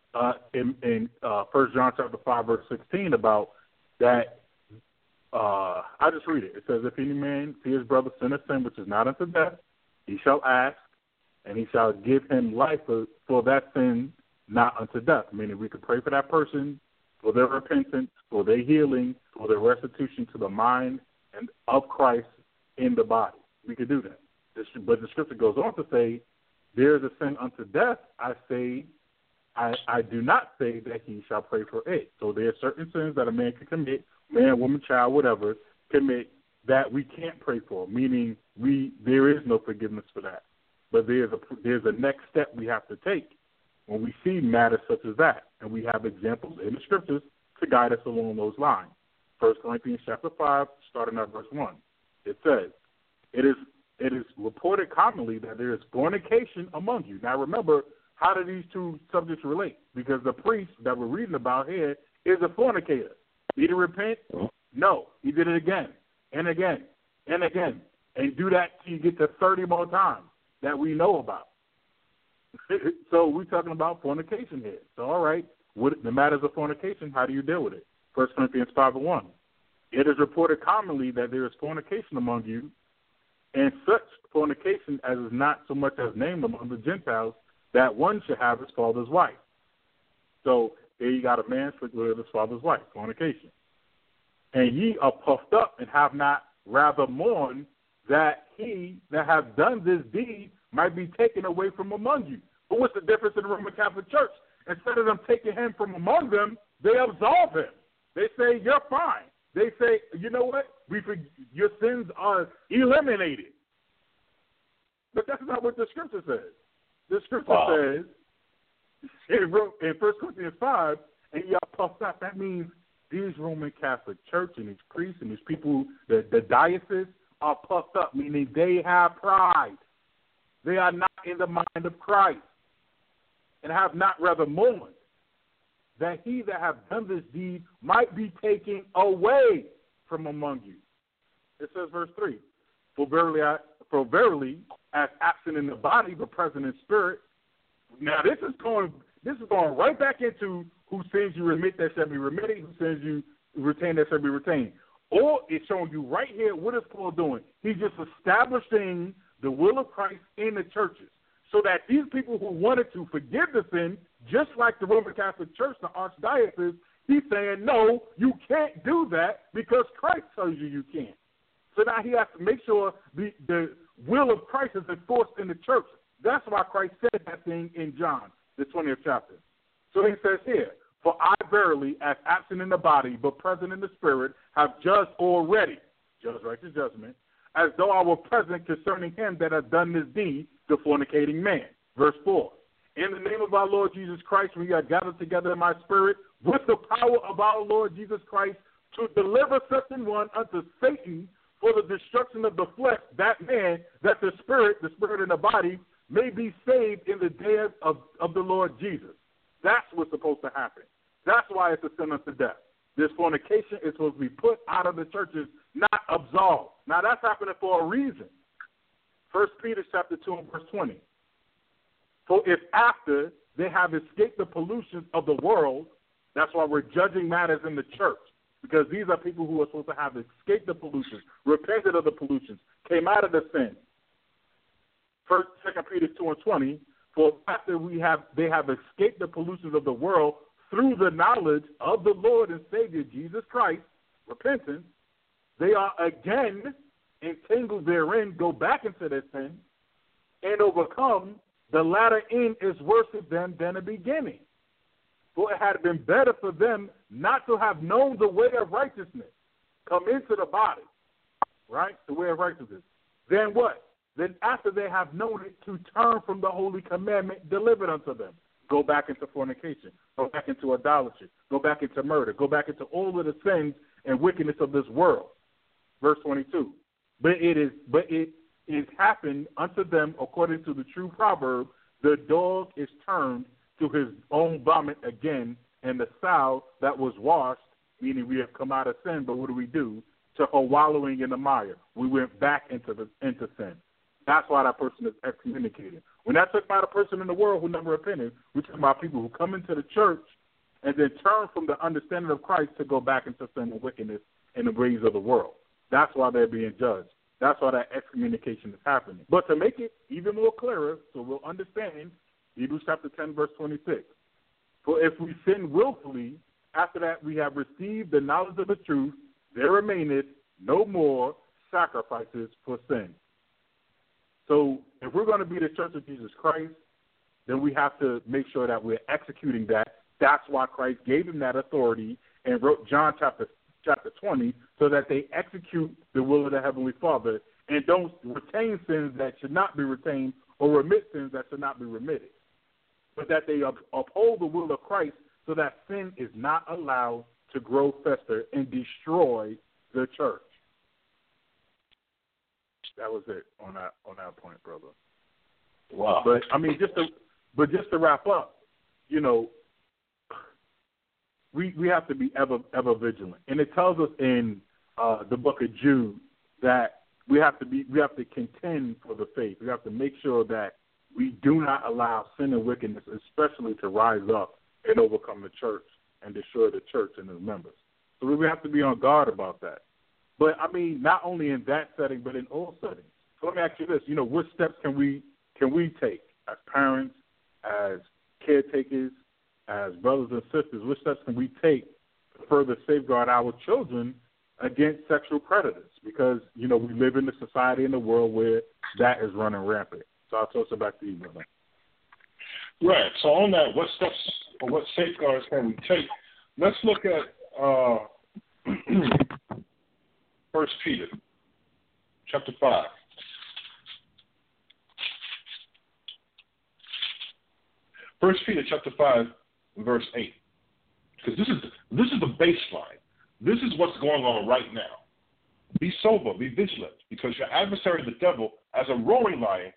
in 1 John chapter 5, verse 16 about that. I just read it. It says, if any man see his brother sin a sin which is not unto death, he shall ask, and he shall give him life for that sin not unto death. Meaning we could pray for that person for their repentance, for their healing, for their restitution to the mind and of Christ in the body. We could do that. But the scripture goes on to say, there is a sin unto death, I do not say that he shall pray for it. So there are certain sins that a man can commit, man, woman, child, whatever, commit, that we can't pray for, meaning there is no forgiveness for that. But there's a next step we have to take when we see matters such as that. And we have examples in the scriptures to guide us along those lines. 1 Corinthians chapter 5, starting at verse 1. It says, It is reported commonly that there is fornication among you. Now remember, how do these two subjects relate? Because the priest that we're reading about here is a fornicator. Did he repent? No. He did it again and again and again. And do that till you get to 30 more times that we know about. So we're talking about fornication here. So all right, the matters of fornication, how do you deal with it? 1 Corinthians 5:1. It is reported commonly that there is fornication among you, and such fornication as is not so much as named among the Gentiles, that one should have his father's wife. So there you got a man sleep with his father's wife, fornication. And ye are puffed up and have not rather mourned that he that hath done this deed might be taken away from among you. But what's the difference in the Roman Catholic Church? Instead of them taking him from among them, they absolve him. They say, you're fine. They say, you know what? Your sins are eliminated. But that's not what the scripture says. The scripture says, in 1 Corinthians 5, and y'all puffed up, that means these Roman Catholic Church and these priests and these people, the diocese, are puffed up, meaning they have pride. They are not in the mind of Christ and have not rather mourned that he that hath done this deed might be taken away from among you. It says, verse 3, For verily, as absent in the body, but present in spirit. Now this is going right back into who sins you remit, that shall be remitted, who sins you retain, that shall be retained. Or it's showing you right here, what is Paul doing? He's just establishing the will of Christ in the churches, so that these people who wanted to forgive the sin, just like the Roman Catholic Church, the Archdiocese, he's saying, no, you can't do that because Christ tells you can't. So now he has to make sure the will of Christ is enforced in the church. That's why Christ said that thing in John, the 20th chapter. So he says here, For I verily, as absent in the body, but present in the spirit, have judged already, judged righteous judgment, as though I were present concerning him that hath done this deed, the fornicating man. Verse 4. In the name of our Lord Jesus Christ, we are gathered together in my spirit with the power of our Lord Jesus Christ to deliver such an one unto Satan for the destruction of the flesh, that man, that the spirit in the body, may be saved in the day of the Lord Jesus. That's what's supposed to happen. That's why it's a sin unto death. This fornication is supposed to be put out of the churches, not absolved. Now that's happening for a reason. 1 Peter chapter 2 and verse 20. For if after they have escaped the pollutions of the world, that's why we're judging matters in the church, because these are people who are supposed to have escaped the pollutions, repented of the pollutions, came out of the sin. 2 Peter 2 and 20, for after they have escaped the pollutions of the world through the knowledge of the Lord and Savior Jesus Christ, repentance, they are again entangled therein, go back into their sin, and overcome. The latter end is worse than the beginning. For it had been better for them not to have known the way of righteousness, come into the body, right, the way of righteousness, than what? Then after they have known it, to turn from the holy commandment delivered unto them. Go back into fornication, go back into idolatry, go back into murder, go back into all of the sins and wickedness of this world. Verse 22. But it is happened unto them according to the true proverb, the dog is turned to his own vomit again, and the sow that was washed, meaning we have come out of sin, but what do? To her wallowing in the mire. We went back into sin. That's why that person is excommunicated. We're not talking about a person in the world who never repented. We're talking about people who come into the church and then turn from the understanding of Christ to go back into sin and wickedness in the ways of the world. That's why they're being judged. That's why that excommunication is happening. But to make it even more clearer, so we'll understand, Hebrews chapter 10, verse 26. For if we sin willfully, after that we have received the knowledge of the truth, there remaineth no more sacrifices for sin. So if we're going to be the Church of Jesus Christ, then we have to make sure that we're executing that. That's why Christ gave him that authority and wrote John chapter 20, so that they execute the will of the Heavenly Father and don't retain sins that should not be retained or remit sins that should not be remitted, but that they uphold the will of Christ so that sin is not allowed to grow, fester, and destroy the church. That was it on that point, brother. Wow. But I mean, just to wrap up, you know, we have to be ever vigilant, and it tells us in the book of Jude that we have to contend for the faith. We have to make sure that we do not allow sin and wickedness, especially, to rise up and overcome the church and destroy the church and its members. So we have to be on guard about that. But, I mean, not only in that setting, but in all settings. So let me ask you this. You know, what steps can we take as parents, as caretakers, as brothers and sisters? What steps can we take to further safeguard our children against sexual predators? Because, you know, we live in a society in the world where that is running rampant. So I'll toss it back to you, brother. Right. So on that, what steps or what safeguards can we take? Let's look at 1 Peter chapter 5. First Peter chapter 5, verse 8. Because this is the baseline. This is what's going on right now. Be sober, be vigilant, because your adversary, the devil, as a roaring lion,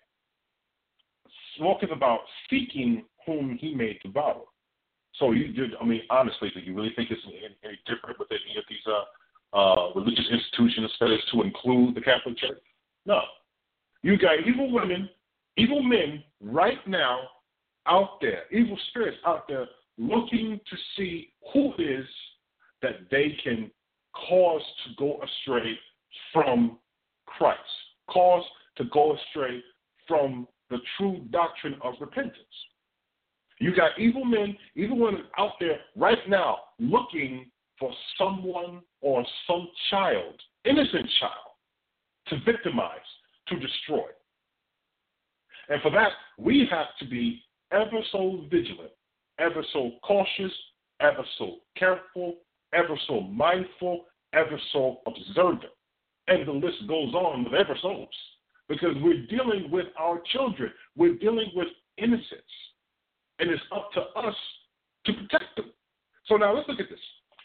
walketh about seeking whom he may devour. So, honestly, do you really think it's any different with any of these religious institutions that is to include the Catholic Church? No. You got evil women, evil men right now out there, evil spirits out there looking to see who it is that they can cause to go astray from Christ, cause to go astray from the true doctrine of repentance. You got evil men, evil women out there right now looking for someone or some child, innocent child, to victimize, to destroy. And for that, we have to be ever so vigilant, ever so cautious, ever so careful, ever so mindful, ever so observant. And the list goes on with ever so's, because we're dealing with our children. We're dealing with innocence. And it's up to us to protect them. So now let's look at this.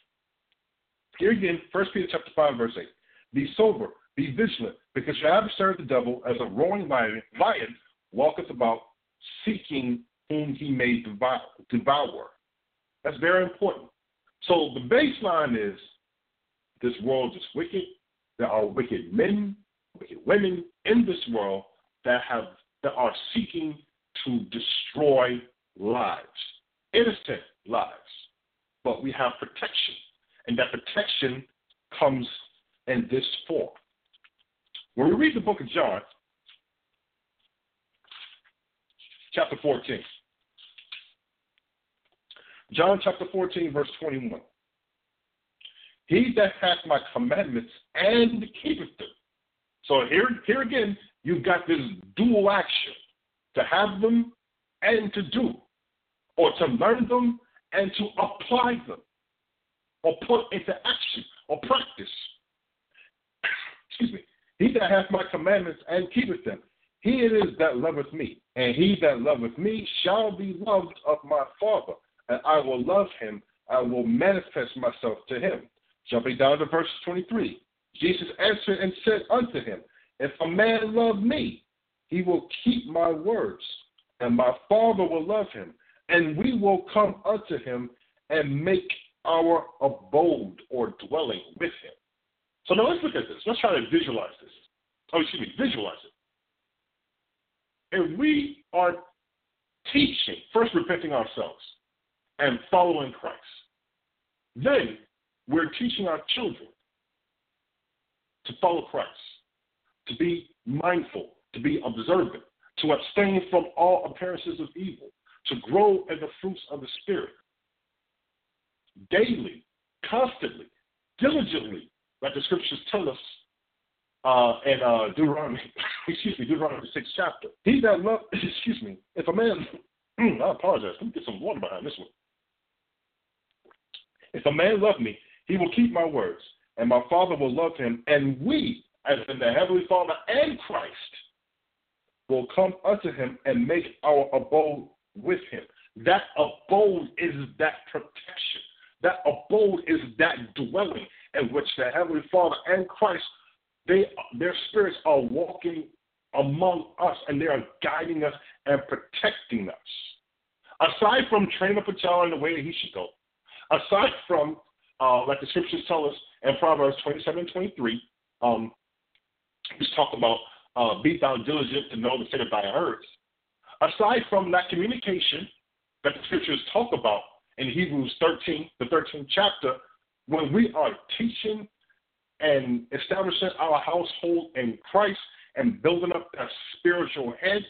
Here again, 1 Peter chapter 5, verse 8. Be sober, be vigilant, because your adversary the devil, as a roaring lion, walketh about seeking whom he may devour. That's very important. So the baseline is this world is wicked. There are wicked men, wicked women in this world that are seeking to destroy lives, innocent lives. But we have protection, and that protection comes in this form. When we read the book of John, chapter 14, John chapter 14, verse 21. He that hath my commandments and keepeth them. So here again, you've got this dual action, to have them and to do, or to learn them and to apply them or put into action or practice. Excuse me. He that hath my commandments and keepeth them, he it is that loveth me. And he that loveth me shall be loved of my Father, and I will love him. I will manifest myself to him. Jumping down to verse 23. Jesus answered and said unto him, if a man love me, he will keep my words, and my Father will love him, and we will come unto him and make our abode or dwelling with him. So now let's look at this. Let's try to visualize this. Visualize it. If we are teaching, first repenting ourselves and following Christ, then we're teaching our children to follow Christ, to be mindful, to be observant, to abstain from all appearances of evil, to grow in the fruits of the Spirit, daily, constantly, diligently, like the scriptures tell us in Deuteronomy, Deuteronomy 6th chapter. He that love, if a man, I apologize, let me get some water behind this one. If a man love me, he will keep my words, and my Father will love him, and we, as in the Heavenly Father and Christ, will come unto him and make our abode with him. That abode is that protection. That abode is that dwelling in which the Heavenly Father and Christ, their spirits are walking among us, and they are guiding us and protecting us. Aside from training up a child in the way that he should go, aside from, like the scriptures tell us in Proverbs 27 and 23, we talk about be thou diligent to know the state of thy herds. Aside from that communication that the scriptures talk about in Hebrews 13, the 13th chapter, when we are teaching and establishing our household in Christ and building up that spiritual hedge,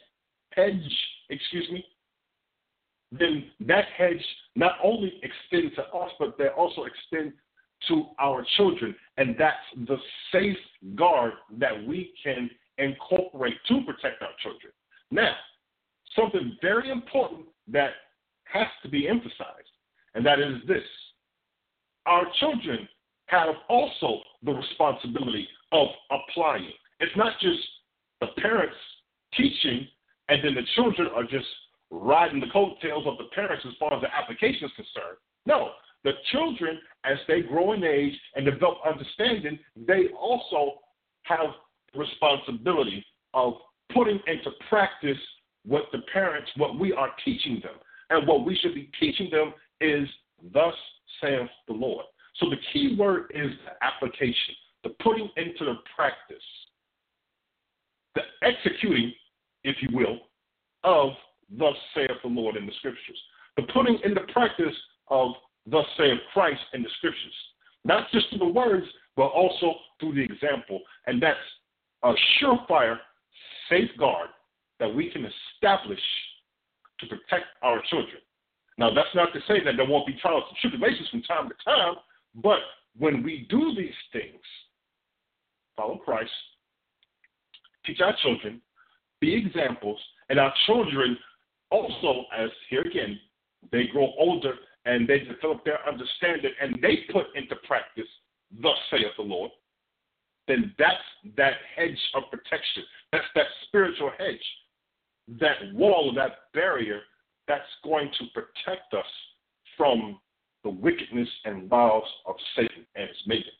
then that hedge not only extends to us, but they also extend to our children. And that's the safeguard that we can incorporate to protect our children. Now, something very important that has to be emphasized, and that is this. Our children have also the responsibility of applying. It's not just the parents teaching and then the children are just riding the coattails of the parents as far as the application is concerned. No, the children, as they grow in age and develop understanding, they also have the responsibility of putting into practice what the parents, what we are teaching them. And what we should be teaching them is, thus saith the Lord. So the key word is the application, the putting into the practice, the executing, if you will, of thus saith the Lord in the scriptures. The putting into practice of thus saith Christ in the scriptures. Not just through the words, but also through the example. And that's a surefire safeguard that we can establish to protect our children. Now, that's not to say that there won't be trials and tribulations from time to time, but when we do these things, follow Christ, teach our children, be examples, and our children also, as here again, they grow older and they develop their understanding and they put into practice, thus saith the Lord, then that's that hedge of protection. That's that spiritual hedge, that wall, that barrier that's going to protect us from the wickedness and wiles of Satan and his minions.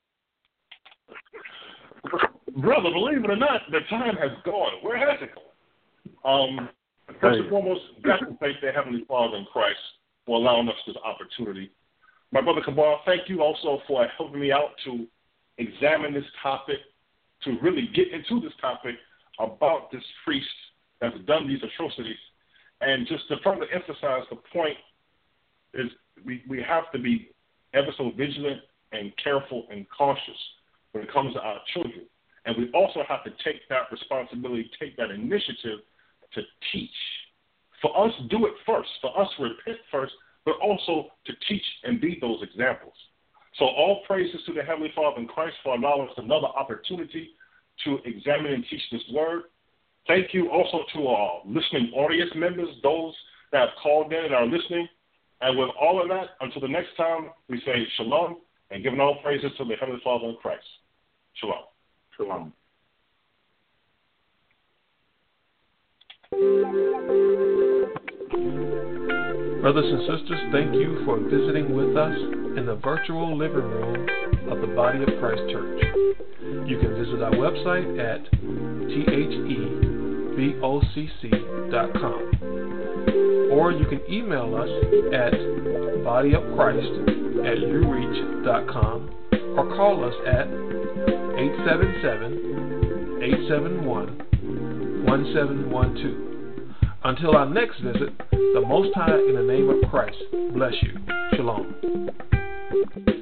Brother, believe it or not, the time has gone. Where has it gone? First and foremost, got to thank the Heavenly Father in Christ for allowing us this opportunity. My brother Cabal, thank you also for helping me out to examine this topic, to really get into this topic about this priest that's done these atrocities. And just to further emphasize the point is we have to be ever so vigilant and careful and cautious when it comes to our children. And we also have to take that responsibility, take that initiative to teach. For us, do it first. For us, repent first, but also to teach and be those examples. So all praises to the Heavenly Father in Christ for allowing us another opportunity to examine and teach this word. Thank you also to our listening audience members, those that have called in and are listening. And with all of that, until the next time, we say shalom and giving all praises to the Heavenly Father in Christ. Shalom. Shalom. Brothers and sisters, thank you for visiting with us in the virtual living room of the Body of Christ Church. You can visit our website at thevocc.com, or you can email us at bodyofchrist@ureach.com, or call us at 877-871-1712. Until our next visit, the Most High in the name of Christ bless you. Shalom.